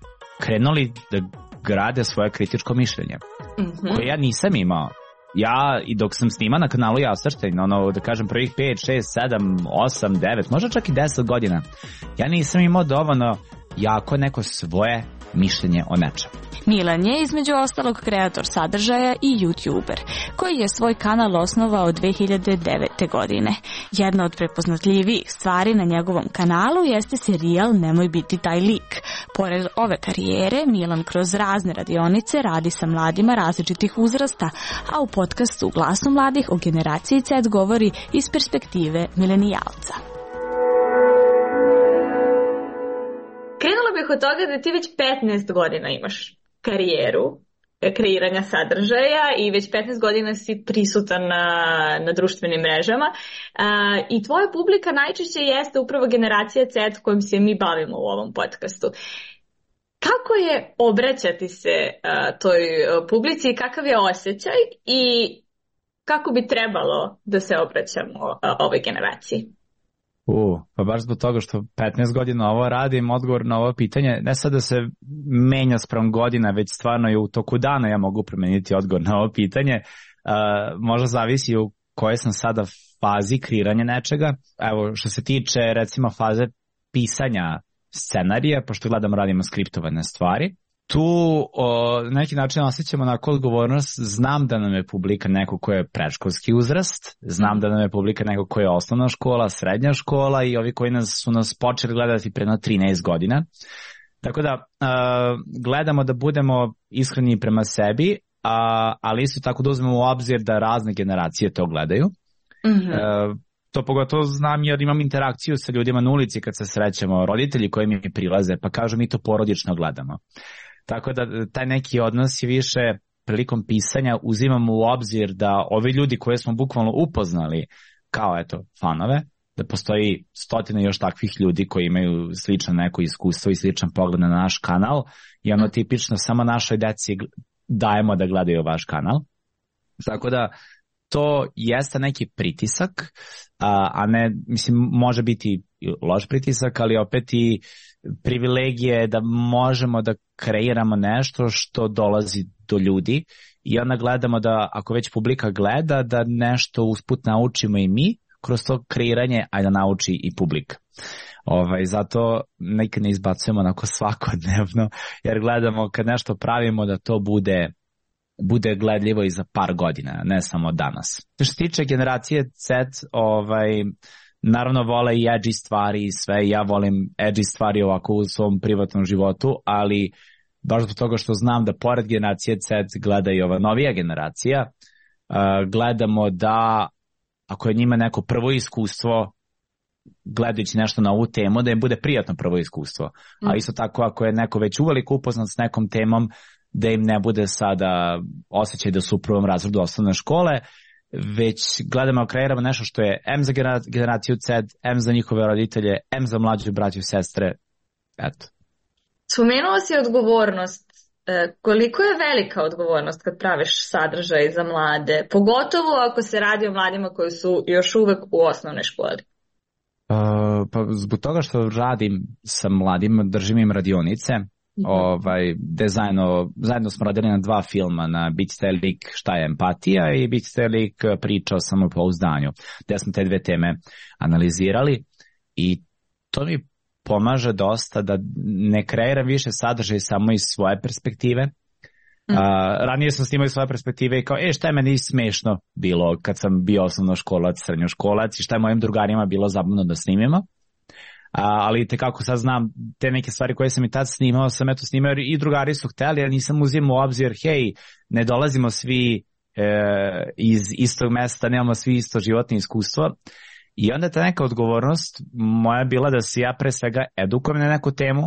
krenuli da grade svoje kritičko mišljenje, koje ja nisam imao. Ja, i dok sam snima na kanalu Jaserštajn, da kažem prvih 5, 6, 7, 8, 9, možda čak i 10 godina, ja nisam imao dovoljno jako neko svoje mišljenje o nečemu. Milan je između ostalog kreator sadržaja i YouTuber, koji je svoj kanal osnovao 2009. godine. Jedna od prepoznatljivijih stvari na njegovom kanalu jeste serijal Nemoj biti taj lik. Pored ove karijere, Milan kroz razne radionice radi sa mladima različitih uzrasta, a u podcastu Glasu mladih o generaciji Z govori iz perspektive milenijalca. Krenula bih od toga da ti već 15 godina imaš karijeru kreiranja sadržaja i već 15 godina si prisutan na društvenim mrežama i tvoja publika najčešće jeste upravo generacija Z kojom se mi bavimo u ovom podcastu. Kako je obraćati se toj publici i kakav je osjećaj i kako bi trebalo da se obraćamo ovoj generaciji? Pa baš zbog toga što 15 godina ovo radim, odgovor na ovo pitanje, ne sad da se menja spram godina, već stvarno je u toku dana ja mogu promeniti odgovor na ovo pitanje. Možda zavisi u kojoj sam sada fazi kreiranja nečega. Evo, što se tiče recimo faze pisanja scenarija, pošto gledam radimo skriptovane stvari, tu na neki način osjećamo onako odgovornost. Znam da nam je publika neko ko je predškolski uzrast, znam da nam je publika neko ko je osnovna škola, srednja škola i ovi koji su nas počeli gledati prema 13 godina. Tako da gledamo da budemo iskreni prema sebi, ali isto tako da uzmemo u obzir da razne generacije to gledaju. To pogotovo znam jer imam interakciju sa ljudima na ulici kad se srećemo, roditelji koji mi prilaze pa kažu mi to porodično gledamo. Tako da taj neki odnos je više prilikom pisanja uzimamo u obzir da ovi ljudi koje smo bukvalno upoznali kao fanove, da postoji stotine još takvih ljudi koji imaju slično neko iskustvo i sličan pogled na naš kanal i ono tipično samo našoj deci dajemo da gledaju vaš kanal. Tako da to jeste neki pritisak, a ne, mislim, može biti loš pritisak, ali opet i privilegije da možemo da kreiramo nešto što dolazi do ljudi i onda gledamo da ako već publika gleda da nešto usput naučimo i mi kroz to kreiranje, ajde da nauči i publika. Zato nekad ne izbacujemo onako svakodnevno, jer gledamo kad nešto pravimo da to bude gledljivo i za par godina, ne samo danas. Što se tiče generacije Z, naravno vole i edgy stvari i sve, ja volim edgy stvari ovako u svom privatnom životu, ali baš zbog toga što znam da pored generacije Z gleda i ova novija generacija, gledamo da ako je njima neko prvo iskustvo gledajući nešto na ovu temu, da im bude prijatno prvo iskustvo. A isto tako ako je neko već uveliko upoznat s nekom temom, da im ne bude sada osjećaj da su u prvom razredu osnovne škole, već gledamo, kreiramo nešto što je M za generaciju Z, M za njihove roditelje, M za mlađu braću i sestre. Eto. Spomenuo si odgovornost. Koliko je velika odgovornost kad praviš sadržaj za mlade, pogotovo ako se radi o mladima koji su još uvek u osnovnoj školi? Pa zbog toga što radim sa mladima, držim im radionice, gde zajedno smo radili na 2 filma, na Biti lik šta je empatija i Biti lik priča o samopouzdanju, gde smo te 2 teme analizirali i to mi pomaže dosta da ne kreiram više sadržaj samo iz svoje perspektive. Ranije sam snimao iz svoje perspektive i kao, šta je meni smešno bilo kad sam bio osnovnoškolac, srednjoškolac i šta je mojim drugarima bilo zabavno da snimimo. Ali kako sad znam te neke stvari koje sam i tad snimao, sam eto snimao i drugari su hteli, a nisam uzimao u obzir, ne dolazimo svi iz istog mesta, nemamo svi isto životno iskustvo. I onda ta neka odgovornost moja bila da se ja pre svega edukujem na neku temu,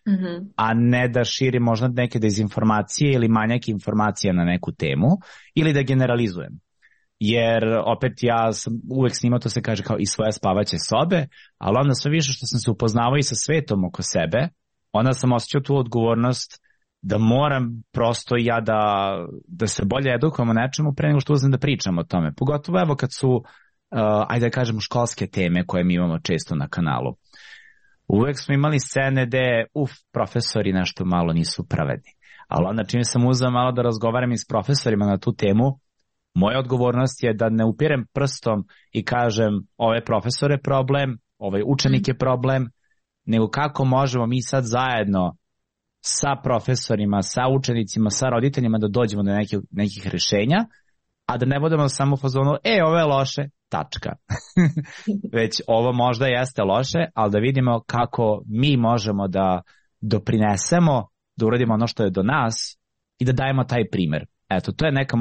a ne da širim možda neke dezinformacije ili manjak informacija na neku temu ili da generalizujem. Jer opet ja sam uvek snimao, to se kaže kao i svoje spavaće sobe, ali onda sve više što sam se upoznavao i sa svetom oko sebe, onda sam osjećao tu odgovornost da moram prosto ja da se bolje edukujem o nečemu pre nego što uzmem da pričam o tome. Pogotovo evo kad su ajde da kažemo školske teme koje mi imamo često na kanalu. Uvek smo imali scene gde profesori nešto malo nisu pravedni. Ali onda čim sam uzeo malo da razgovaram i s profesorima na tu temu, moja odgovornost je da ne upirem prstom i kažem ove profesore problem, ovaj učenik je problem, nego kako možemo mi sad zajedno sa profesorima, sa učenicima, sa roditeljima da dođemo do nekih rešenja, a da ne budemo samo u fazonu, ovo je loše, tačka. Već ovo možda jeste loše, ali da vidimo kako mi možemo da doprinesemo, da uradimo ono što je do nas i da dajemo taj primer. Eto, to je neka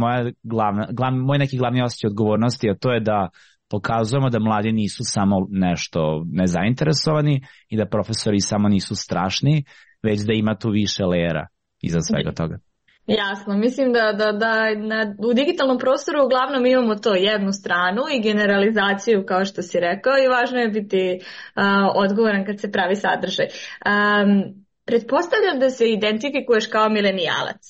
moj neki glavni osjećaj odgovornosti, a to je da pokazujemo da mladi nisu samo nešto nezainteresovani i da profesori samo nisu strašni, već da ima tu više lejera iza svega toga. Jasno, mislim da u digitalnom prostoru uglavnom imamo to jednu stranu i generalizaciju kao što si rekao i važno je biti odgovoran kad se pravi sadržaj. Pretpostavljam da se identifikuješ kao milenijalac,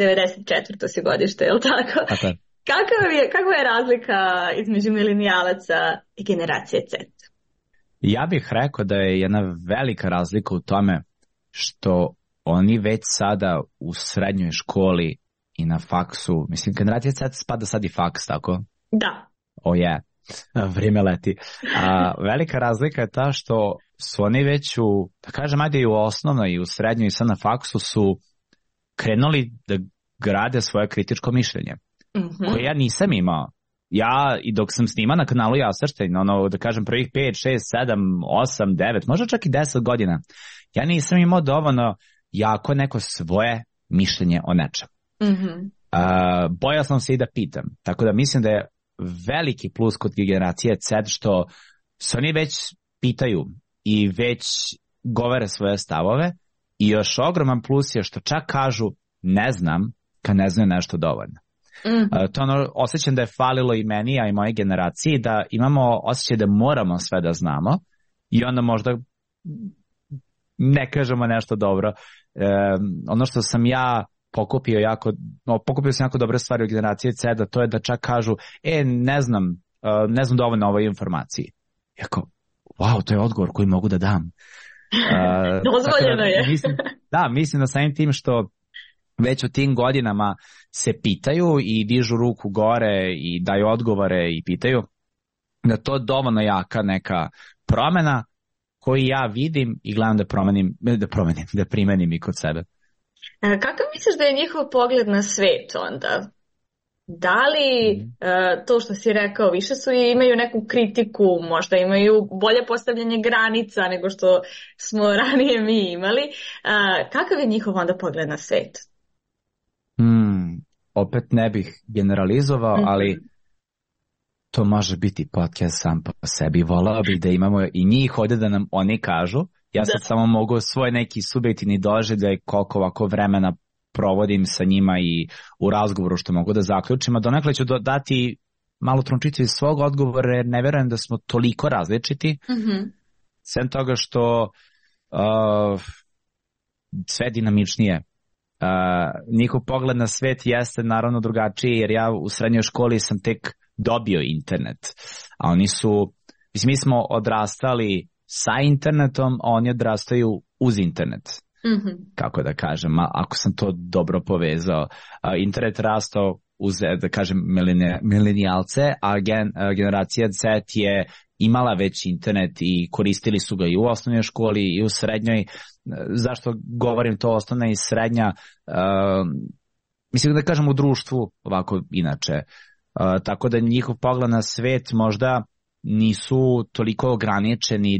94. si godište, je li tako? Okay. Kakva je razlika između milenijalaca i generacije Z? Ja bih rekao da je jedna velika razlika u tome što oni već sada u srednjoj školi i na faksu, mislim, generacija Z spada sad i faks, tako? Da. Vrijeme leti. Velika razlika je ta što su oni već da kažem, ajde i u osnovnoj i u srednjoj i sad na faksu su krenuli da grade svoje kritičko mišljenje, koje ja nisam imao. Ja, i dok sam snimao na kanalu Jasrštajn, da kažem, prvih 5, 6, 7, 8, 9, možda čak i 10 godina, ja nisam imao dovoljno jako neko svoje mišljenje o nečem. Bojao sam se i da pitam. Tako da mislim da je veliki plus kod generacije Z što se oni već pitaju i već govore svoje stavove i još ogroman plus je što čak kažu ne znam kad ne znaju nešto dovoljno. To osjećam da je falilo i meni, a i moje generaciji, da imamo osjećaj da moramo sve da znamo i onda možda ne kažemo nešto dobro. Ono što sam ja pokupio sam jako dobre stvari u generaciji Z, da to je da čak kažu ne znam dovoljno o ovoj informaciji. Jako, wow, to je odgovor koji mogu da dam. Dozvoljeno je. Mislim da samim tim što već u tim godinama se pitaju i dižu ruku gore i daju odgovore i pitaju, da to je dovoljno jaka neka promena koju ja vidim i gledam da primenim i kod sebe. Kako misliš da je njihov pogled na svet onda? Da li to što si rekao, više imaju neku kritiku, možda imaju bolje postavljanje granica nego što smo ranije mi imali. Kakav je njihov onda pogled na svet? Opet ne bih generalizovao, ali to može biti podcast sam po sebi. Volao bih da imamo i njih ovdje da nam oni kažu. Ja sad samo mogu svoj neki subjektivni doživljaj koliko ovako vremena provodim sa njima i u razgovoru što mogu da zaključim, a donekle ću dati malo trunčicu iz svog odgovora jer ne verujem da smo toliko različiti. Sem toga što sve dinamičnije. Njihov pogled na svet jeste naravno drugačiji jer ja u srednjoj školi sam tek dobio internet, a oni su, mislim, mi smo odrastali sa internetom, a oni odrastaju uz internet. Kako da kažem, ako sam to dobro povezao. Internet rastao uz, da kažem, milenijalce, a generacija Z je imala već internet i koristili su ga i u osnovnoj školi i u srednjoj. Zašto govorim to osnovna i srednja? Mislim da kažem u društvu ovako inače. Tako da njihov pogled na svet možda nisu toliko ograničeni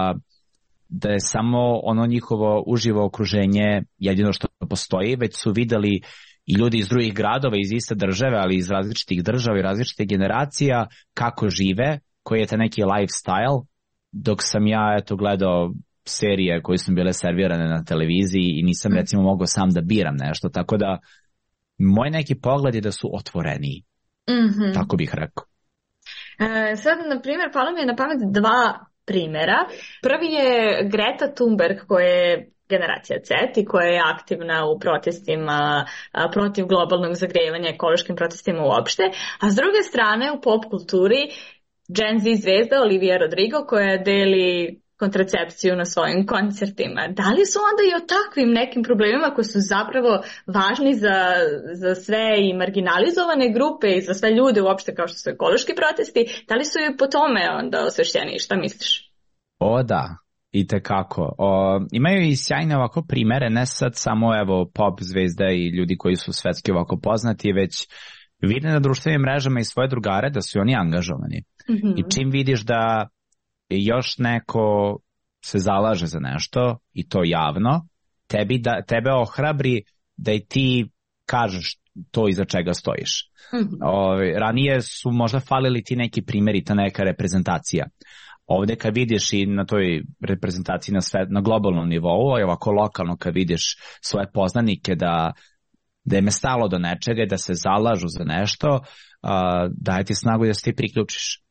da je samo ono njihovo uživo okruženje jedino što postoji, već su videli i ljudi iz drugih gradova, iz iste države, ali iz različitih država i različitih generacija, kako žive, koji je taj neki lifestyle, dok sam ja gledao serije koje su bile servirane na televiziji i nisam recimo mogao sam da biram nešto, tako da moj neki pogled je da su otvoreniji. Tako bih rekao. Sad, na primjer, palo mi je na pamet dva primjera. Prvi je Greta Thunberg, koja je generacija Z i koja je aktivna u protestima protiv globalnog zagrevanja, ekološkim protestima uopšte, a s druge strane u pop kulturi Gen Z zvezda Olivia Rodrigo koja deli kontracepciju na svojim koncertima. Da li su onda i o takvim nekim problemima koji su zapravo važni za sve i marginalizovane grupe i za sve ljude uopšte kao što su ekološki protesti, da li su i po tome onda osvešćeni? Šta misliš? O da, itekako. Imaju i sjajne ovako primere, ne sad samo pop zvezda i ljudi koji su svetski ovako poznati, već vide na društvenim mrežama i svoje drugare da su oni angažovani. I čim vidiš da još neko se zalaže za nešto i to javno, tebe ohrabri da i ti kažeš to iza čega stojiš. Ranije su možda falili ti neki primjeri, ta neka reprezentacija. Ovdje kad vidiš i na toj reprezentaciji na globalnom nivou, a ovako lokalno kad vidiš svoje poznanike da im je stalo do nečega, da se zalažu za nešto, daje ti snagu da se ti priključiš.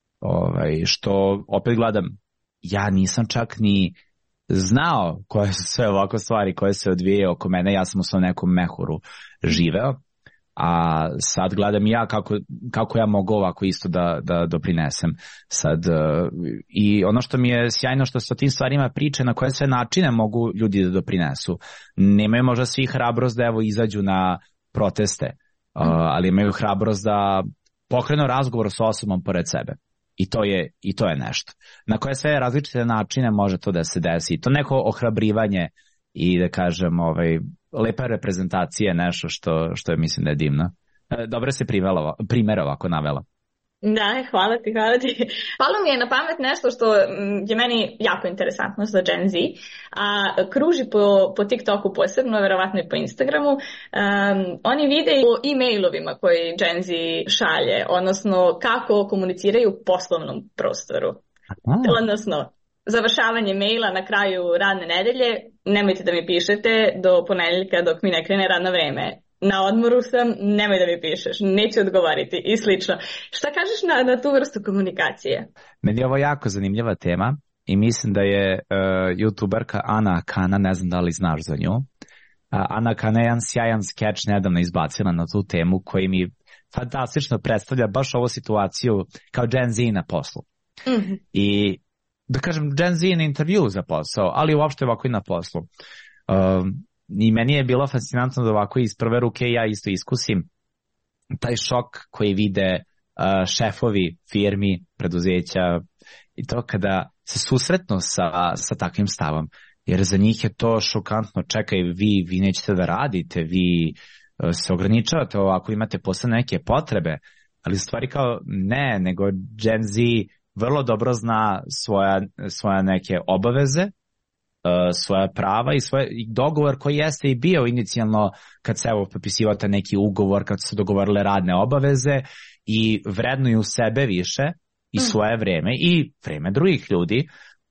Što opet gledam, ja nisam čak ni znao koje su sve ovako stvari koje se odvije oko mene, ja sam u svom nekom mehuru živeo, a sad gledam ja kako ja mogu ovako isto da doprinesem sad. I ono što mi je sjajno što se o tim stvarima priče na koje sve načine mogu ljudi da doprinesu. Nemaju možda svi hrabrost da izađu na proteste, ali imaju hrabrost da pokrenu razgovor sa osobom pored sebe. I to je nešto. Na koje sve različite načine može to da se desi. To neko ohrabrivanje i da kažem lepa reprezentacija je nešto što je mislim da je divno. Dobro se primjer ovako navela. Da, hvala ti. Hvala mi je na pamet nešto što je meni jako interesantno za Gen Z, a kruži po TikToku posebno, verovatno i po Instagramu. Oni vide o e-mailovima koji Gen Z šalje, odnosno kako komuniciraju u poslovnom prostoru. Odnosno, završavanje maila na kraju radne nedelje, nemojte da mi pišete do ponedjeljka dok mi ne krene radno vreme. Na odmoru sam, nemoj da mi pišeš, neću odgovoriti i slično. Šta kažeš na tu vrstu komunikacije? Meni je ovo jako zanimljiva tema i mislim da je youtuberka Ana Akana, ne znam da li znaš za nju. Ana Akana je jedan sjajan skeč nedavno izbacila na tu temu koji mi fantastično predstavlja baš ovu situaciju kao Gen Z na poslu. I da kažem Gen Z na intervju za posao, ali uopšte ovako i na poslu. I meni je bilo fascinantno da ovako iz prve ruke ja isto iskusim taj šok koji vide šefovi firmi, preduzeća i to kada se susretnu sa takvim stavom, jer za njih je to šokantno. Čekaj, vi nećete da radite, vi se ograničavate ovako, imate posle neke potrebe, ali stvari kao ne, nego Gen Z vrlo dobro zna svoja neke obaveze, svoja prava i dogovor koji jeste i bio inicijalno kad se potpisivate neki ugovor, kad su dogovorile radne obaveze i vrednuju sebe više i svoje vreme i vreme drugih ljudi,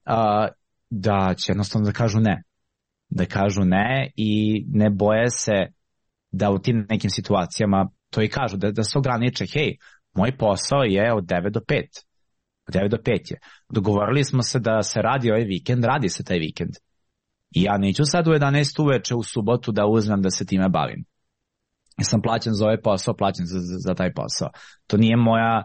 da će jednostavno da kažu ne i ne boje se da u tim nekim situacijama to i kažu, da se ograniče, hej, moj posao je od 9 do 5. Od 9 do 5 je. Dogovorili smo se da se radi ovaj vikend, radi se taj vikend. I ja neću sad u 11 uveče u subotu da uzmem da se time bavim. Ja sam plaćen za ovaj posao, plaćen za taj posao. To nije moja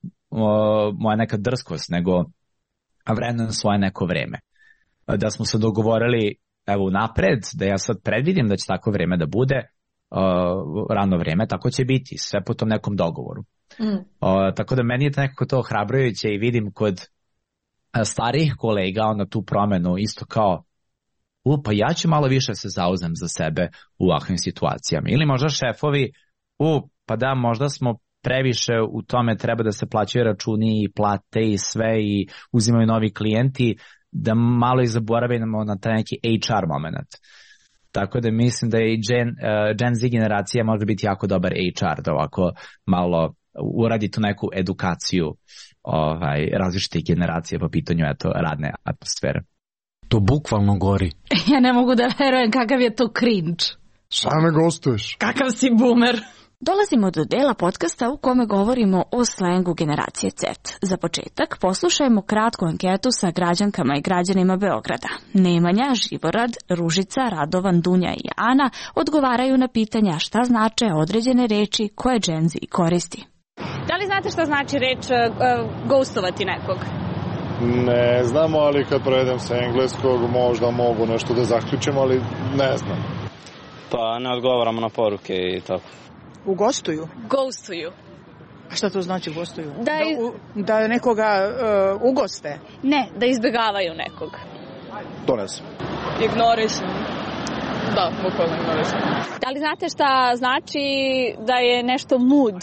neka drskost, nego vrednujem svoje neko vreme. Da smo se dogovorili evo napred, da ja sad predvidim da će tako vreme da bude, rano vreme, tako će biti, sve po tom nekom dogovoru. Tako da meni je nekako to ohrabrujuće i vidim kod starijih kolega onda tu promenu isto kao pa ja ću malo više se zauzem za sebe u ovakvim situacijama. Ili možda šefovi, pa da, možda smo previše u tome, treba da se plaćaju računi i plate i sve i uzimaju novi klijenti, da malo i zaboravimo na taj neki HR moment. Tako da mislim da i Gen Z generacija može biti jako dobar HR, da ovako malo uradi tu neku edukaciju različitih generacija po pitanju radne atmosfere. To bukvalno gori. Ja ne mogu da verujem kakav je to cringe. Same gostuješ. Kakav si boomer. Dolazimo do dela podcasta u kome govorimo o slengu generacije Z. Za početak poslušajmo kratku anketu sa građankama i građanima Beograda. Nemanja, Živorad, Ružica, Radovan, Dunja i Ana odgovaraju na pitanja šta znače određene reči koje Gen Z koristi. Da li znate šta znači reč ghostovati nekog? Ne znamo, ali kad prevedem sa engleskog možda mogu nešto da zaključim, ali ne znam. Pa ne odgovaramo na poruke i tako. Ugostuju? Ghostuju. A šta to znači gostuju? Da nekoga ugoste? Ne, da izbjegavaju nekog. To ne znam. Ignorišu. Da, bukvalno ignorišu. Da li znate šta znači da je nešto mood?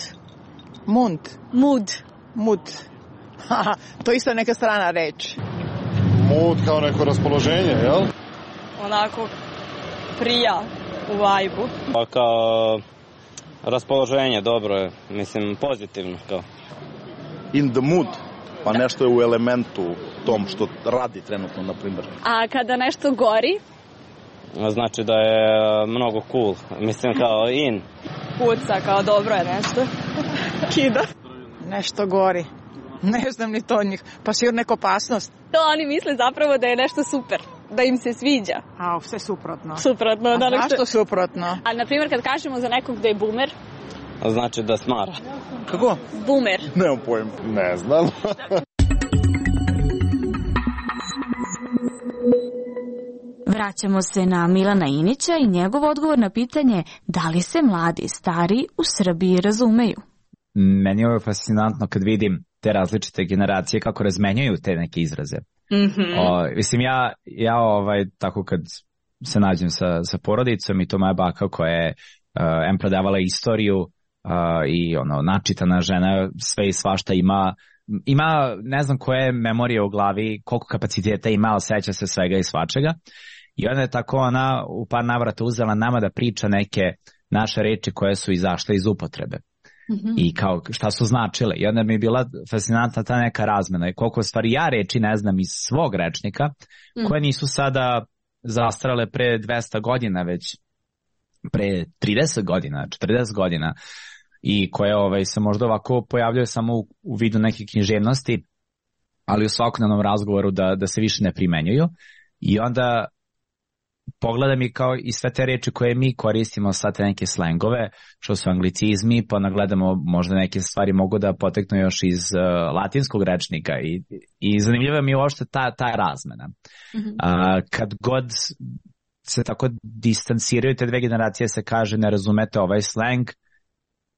Mood. To je isto neka strana reč. Mood kao neko raspoloženje, jel? Onako prija u vibe-u. Pa kao raspoloženje, dobro je, mislim pozitivno kao. In the mood, pa nešto je u elementu tom što radi trenutno, na primjer. A kada nešto gori? Znači da je mnogo cool, mislim kao in. Puca, kao dobro je nešto. Kida. Nešto gori. Ne znam ni to njih, pa sigurno neka opasnost. To oni misle zapravo da je nešto super, da im se sviđa. A, sve suprotno. Suprotno. A zašto suprotno? Ali, na primjer, kad kažemo za nekog da je boomer... Znači da smara. Kako? Boomer. Nemam pojem. Ne znam. Vraćamo se na Milana Inića i njegov odgovor na pitanje da li se mladi i stari u Srbiji razumeju. Meni je fascinantno kad vidim te različite generacije kako razmenjaju te neke izraze. Mislim, ja tako kad se nađem sa porodicom i to moja baka koja je predavala istoriju i načitana žena, sve i svašta ima ne znam koje memorije u glavi, koliko kapaciteta ima, ali seća se svega i svačega. I onda je tako ona u par navrata uzela nama da priča neke naše reči koje su izašle iz upotrebe. I kao šta su značile. I onda mi je bila fascinantna ta neka razmena i koliko stvari ja reči ne znam iz svog rečnika koje nisu sada zastarale pre 200 godina, već pre 30 godina, 40 godina i koje se možda ovako pojavljaju samo u vidu neke književnosti, ali u svakodnevnom razgovoru da se više ne primenjuju. I onda pogledam i kao i sve te reči koje mi koristimo, sad te neke slengove, što su anglicizmi, pa nagledamo možda neke stvari mogu da poteknu još iz latinskog rečnika i zanimljiva mi je uopšte ta razmena. Kad god se tako distanciraju te dve generacije, se kaže ne razumete ovaj sleng,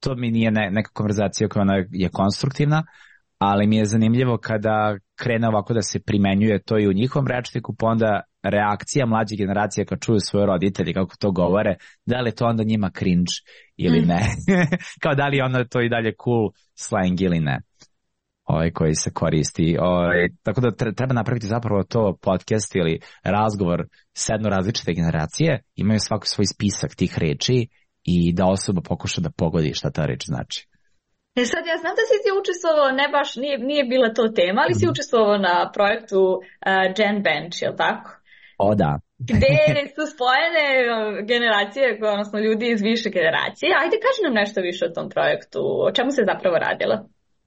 to mi nije neka konverzacija koja ona je konstruktivna, ali mi je zanimljivo kada krene ovako da se primenjuje to i u njihovom rečniku, pa onda reakcija mlađe generacije kad čuju svoje roditelji kako to govore, da li je to onda njima cringe ili ne. Kao da li je onda to i dalje cool slang ili ne. Koji se koristi. Tako da treba napraviti zapravo to podcast ili razgovor s jedno različite generacije, imaju svaki svoj spisak tih reči i da osoba pokuša da pogodi šta ta reč znači. Sad ja znam da si učestvovao, ne baš, nije bila to tema, ali si učestvovao na projektu Gen Bench, je li tako? O da. Gde su spojene generacije, odnosno ljudi iz više generacije. Ajde, kaži nam nešto više o tom projektu, o čemu se zapravo radilo?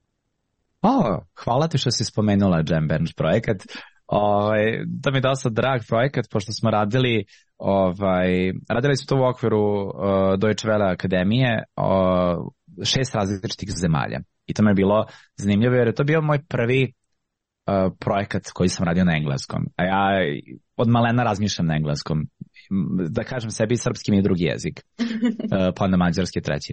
Hvala ti što si spomenula Gen Bench projekat. To mi je dosta drag projekat, pošto smo radili su to u okviru Deutsche Welle akademije 6 različitih zemalja. I to mi je bilo zanimljivo jer je to bio moj prvi projekat koji sam radio na engleskom. A ja od malena razmišljam na engleskom. Da kažem sebi, srpski mi je drugi jezik. Pa onda mađarski treći.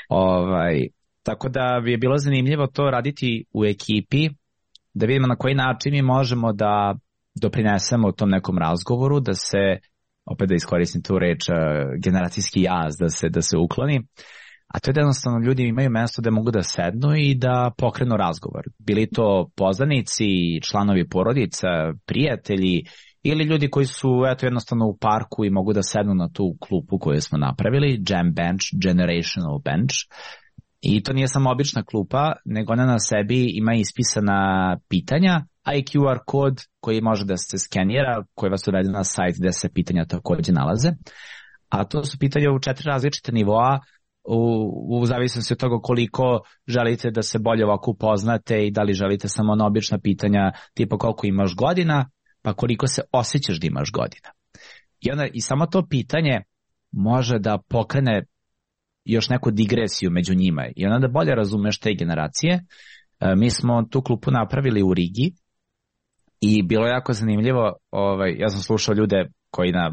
Tako da bi je bilo zanimljivo to raditi u ekipi, da vidimo na koji način mi možemo da doprinesemo tom nekom razgovoru, da se, opet da iskoristim tu reč, generacijski jaz, da se ukloni. A to je da jednostavno ljudi imaju mesto da mogu da sednu i da pokrenu razgovor. Bili to poznanici, članovi porodica, prijatelji ili ljudi koji su jednostavno u parku i mogu da sednu na tu klupu koju smo napravili, Gen Bench, Generational Bench. I to nije samo obična klupa, nego ona na sebi ima ispisana pitanja, a i QR kod koji može da se skenira, koji vas uvede na sajt gde se pitanja takođe nalaze. A to su pitanja u 4 različite nivoa, u zavisnosti od toga koliko želite da se bolje ovako upoznate i da li želite samo na obična pitanja tipa koliko imaš godina, pa koliko se osjećaš da imaš godina. I samo to pitanje može da pokrene još neku digresiju među njima i onda da bolje razumeš te generacije. Mi smo tu klupu napravili u Rigi i bilo je jako zanimljivo. Ja sam slušao ljude koji na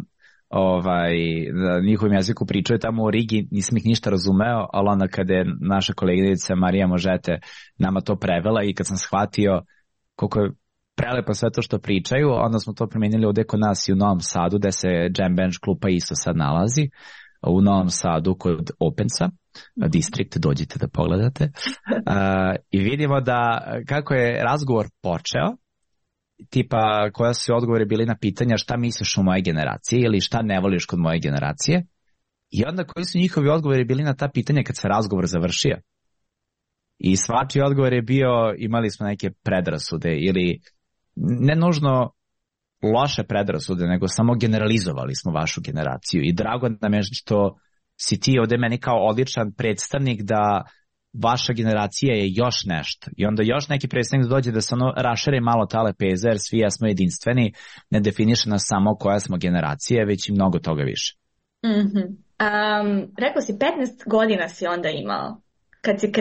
njihovim jeziku pričaju tamo u Rigi, nisam ih ništa razumeo, ali onda kada je naša koleginica Marija Možete nama to prevela i kad sam shvatio koliko je prelepo sve to što pričaju, onda smo to primenili ovde kod nas i u Novom Sadu, gde se Gen Bench klupa isto sad nalazi, u Novom Sadu kod Openca, distrikt, dođite da pogledate. I vidimo da kako je razgovor počeo, tipa koja su odgovori bili na pitanja šta misliš o moje generaciji ili šta ne voliš kod moje generacije, i onda koji su njihovi odgovori bili na ta pitanja kad se razgovor završio. I svačiji odgovor je bio, imali smo neke predrasude ili ne nužno loše predrasude, nego samo generalizovali smo vašu generaciju. I drago nam je što si ti ovde meni kao odličan predstavnik da vaša generacija je još nešto. I onda još neki predstavnik dođe da se rašere malo ta lepeza, jer svi smo jedinstveni, ne definiše nas samo koja smo generacija, već i mnogo toga više. Rekao si, 15 godina si onda imao kad si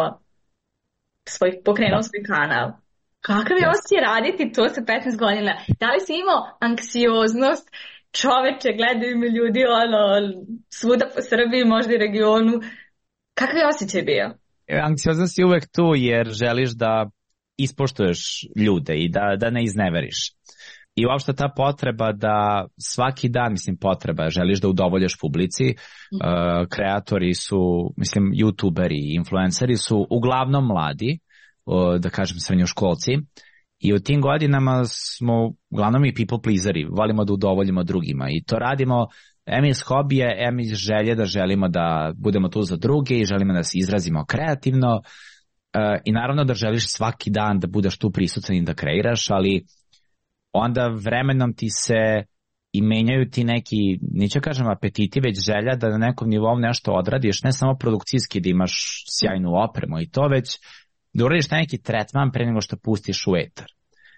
pokrenuo svoj kanal. Kakav je osjećaj raditi to sa 15 godina? Da li si imao anksioznost? Čoveče, gledaju me ljudi svuda po Srbiji, možda i regionu. Kakav je osjećaj bio? Anksioznost je uvek tu jer želiš da ispoštuješ ljude i da ne izneveriš. I uopšte ta potreba da svaki dan, želiš da udovoljaš publici, kreatori su, youtuberi, influenceri su uglavnom mladi, da kažem srednjoškolci, i u tim godinama smo uglavnom i people pleaseri, volimo da udovoljimo drugima i to radimo iz hobija, iz želje da želimo da budemo tu za druge i želimo da se izrazimo kreativno i naravno da želiš svaki dan da budeš tu prisutan i da kreiraš, ali onda vremenom ti se i menjaju ti neki, neću kažem apetiti, već želja da na nekom nivou nešto odradiš, ne samo produkcijski da imaš sjajnu opremu i to, već da uradiš neki tretman pre nego što pustiš u etar.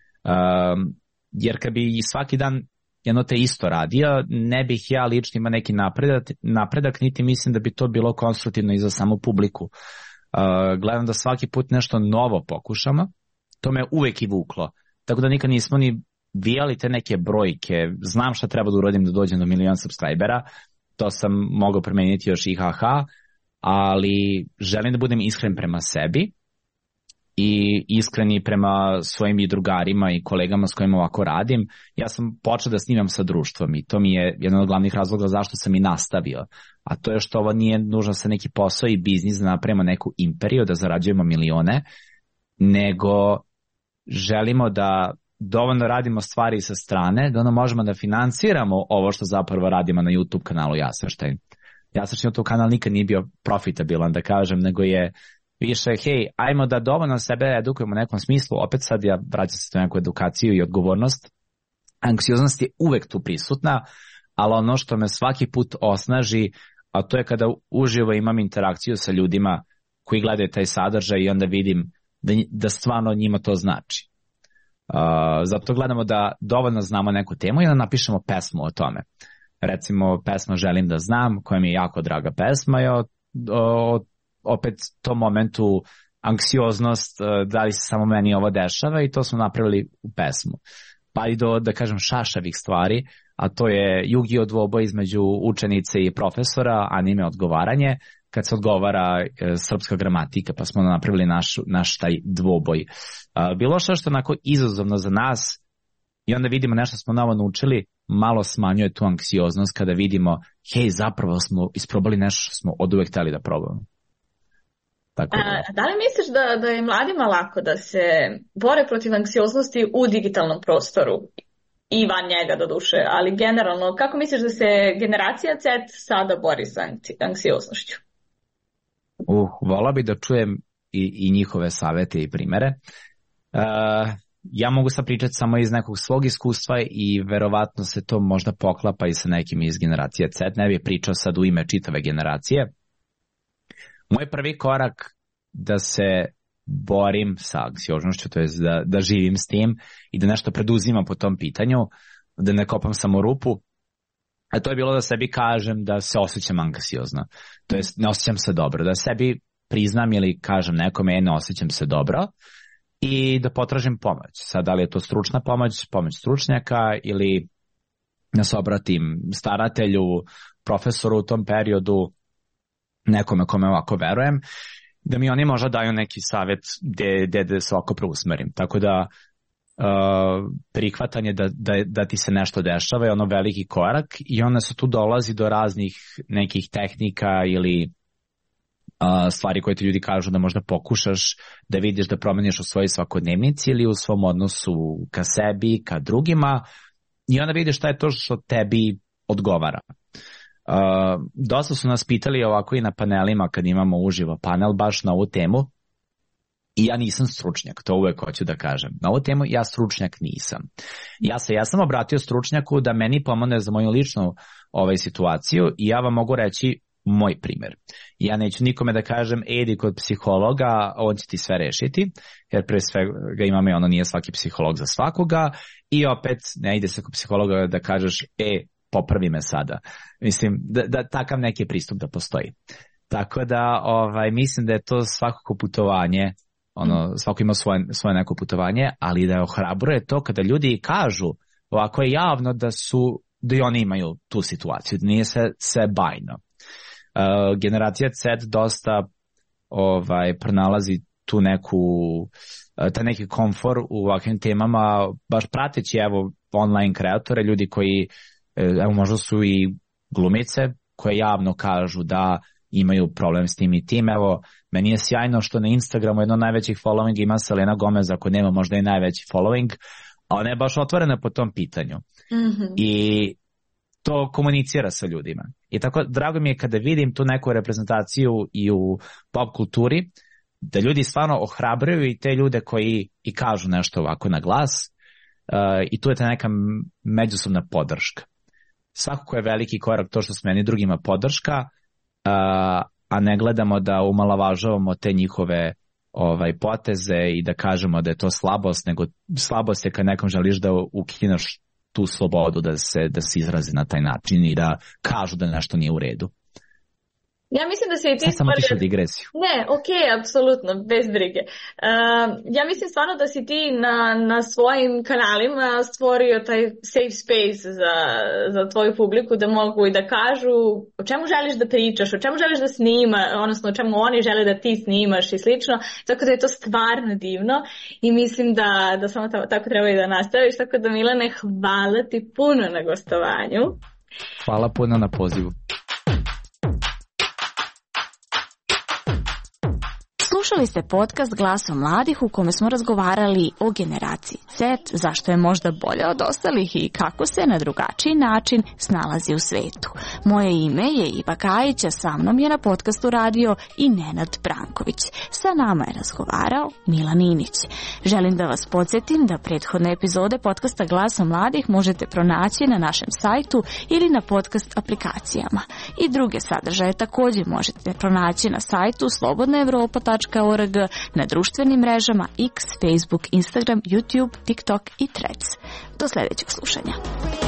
Jer kad bi svaki dan jedno te isto radio, ne bih ja lično imao neki napredak, niti mislim da bi to bilo konstruktivno i za samu publiku. Gledam da svaki put nešto novo pokušamo, to me uvek i vuklo. Tako da nikad nismo ni vijali te neke brojke, znam šta treba da uradim da dođem do 1.000.000 subscribera, to sam mogao promeniti još i HH, ali želim da budem iskren prema sebi i iskreni prema svojim i drugarima i kolegama s kojima ovako radim. Ja sam počeo da snimam sa društvom i to mi je jedan od glavnih razloga zašto sam i nastavio. A to je što ovo nije nužno sa neki posao i biznis da napravimo neku imperiju, da zarađujemo milione, nego želimo da dovoljno radimo stvari sa strane, da možemo da financiramo ovo što zapravo radimo na YouTube kanalu Jasrštajn. Jasrštajn YouTube kanal nikad nije bio profitabilan, da kažem, nego je više, hej, ajmo da dovoljno sebe edukujemo u nekom smislu, opet sad ja vraćam se to neku edukaciju i odgovornost. Anksioznost je uvek tu prisutna, ali ono što me svaki put osnaži, a to je kada uživo imam interakciju sa ljudima koji gledaju taj sadržaj i onda vidim da stvarno njima to znači. Zato gledamo da dovoljno znamo neku temu i da napišemo pesmu o tome. Recimo, pesma Želim da znam, koja mi je jako draga pesma, je opet tom momentu anksioznost, da li se samo meni ovo dešava, i to smo napravili u pesmu. Pa i do, da kažem, šašavih stvari, a to je Yu-Gi-Oh dvoboj između učenice i profesora, anime odgovaranje, kad se odgovara srpska gramatika, pa smo napravili naš taj dvoboj. Bilo što je onako izazovno za nas i onda vidimo nešto smo novo naučili, malo smanjuje tu anksioznost kada vidimo, hej, zapravo smo isprobali nešto što smo oduvek hteli da probamo. Da li misliš da je mladima lako da se bore protiv anksioznosti u digitalnom prostoru i van njega do duše, ali generalno, kako misliš da se generacija Z sada bori sa anksioznošću? Volao bi da čujem i njihove savete i primere. Ja mogu sad pričati samo iz nekog svog iskustva i verovatno se to možda poklapa i sa nekim iz generacije Z. Ne bih pričao sad u ime čitave generacije. Moj prvi korak da se borim sa anksioznošću, to je da živim s tim i da nešto preduzimam po tom pitanju, da ne kopam samo rupu, a to je bilo da sebi kažem da se osjećam anksiozno. To jest ne osjećam se dobro, da sebi priznam ili kažem nekome ne osjećam se dobro i da potražim pomoć. Sad, da li je to stručna pomoć stručnjaka ili da se obratim staratelju, profesoru u tom periodu, nekome kome ovako verujem, da mi oni možda daju neki savjet gde se ovako preusmerim. Tako da prihvatanje da ti se nešto dešava je ono veliki korak i onda se tu dolazi do raznih nekih tehnika ili stvari koje ti ljudi kažu da možda pokušaš da vidiš da promeniš u svojoj svakodnevnici ili u svom odnosu ka sebi, ka drugima, i onda vidiš šta je to što tebi odgovara. Dosta su nas pitali ovako i na panelima kad imamo uživo panel baš na ovu temu, i ja nisam stručnjak, to uvek hoću da kažem. Na ovu temu ja stručnjak nisam. Ja sam obratio stručnjaku da meni pomogne za moju ličnu situaciju i ja vam mogu reći moj primjer. Ja neću nikome da kažem idi kod psihologa, on će ti sve rešiti, jer pre svega imamo i ono, nije svaki psiholog za svakoga, i opet ne ide se kod psihologa da kažeš popravi me sada. Mislim da takav neki pristup da postoji. Tako da mislim da je to svakako putovanje, svako ima svoje neko putovanje, ali da ohrabruje to kada ljudi kažu ovako je javno da i oni imaju tu situaciju, da nije sve bajno. Generacija Z dosta pronalazi tu taj neki komfor u ovakvim temama, baš prateći online kreatore, ljudi koji možda su i glumice koje javno kažu da imaju problem s tim i tim. Meni je sjajno što na Instagramu jedno najvećih following ima Selena Gomez, ako nema možda i najveći following, a ona je baš otvorena po tom pitanju. Mm-hmm. I to komunicira sa ljudima. I tako drago mi je kada vidim tu neku reprezentaciju i u pop kulturi, da ljudi stvarno ohrabruju i te ljude koji i kažu nešto ovako na glas, i tu je ta neka međusobna podrška. Svakako je veliki korak to što smo meni drugima podrška, a ne gledamo da umalavažavamo te njihove poteze i da kažemo da je to slabost, nego slabost je kad nekom želiš da ukineš tu slobodu da se izrazi na taj način i da kažu da nešto nije u redu. Ja mislim da se i ti sad samo tišu digresiju. Ne, okej, apsolutno, bez brige. Ja mislim stvarno da si ti na svojim kanalima stvorio taj safe space za tvoju publiku, da mogu i da kažu o čemu želiš da pričaš, o čemu želiš da snima, odnosno o čemu oni žele da ti snimaš i slično, tako da je to stvarno divno i mislim da samo tako treba i da nastaviš, tako da Milane, hvala ti puno na gostovanju. Hvala puno na pozivu. Slušali ste podcast Glasom mladih u kome smo razgovarali o generaciji Z, zašto je možda bolja od ostalih i kako se na drugačiji način snalazi u svetu. Moje ime je Iva Gajić, a sa mnom je na podcastu radio i Nenad Branković. Sa nama je razgovarao Milan Inić. Želim da vas podsjetim da prethodne epizode podcasta Glasom mladih možete pronaći na našem sajtu ili na podcast aplikacijama. I druge sadržaje također možete pronaći na sajtu slobodnaevropa.org, na društvenim mrežama X, Facebook, Instagram, YouTube, TikTok i Threads. Do sljedećeg slušanja.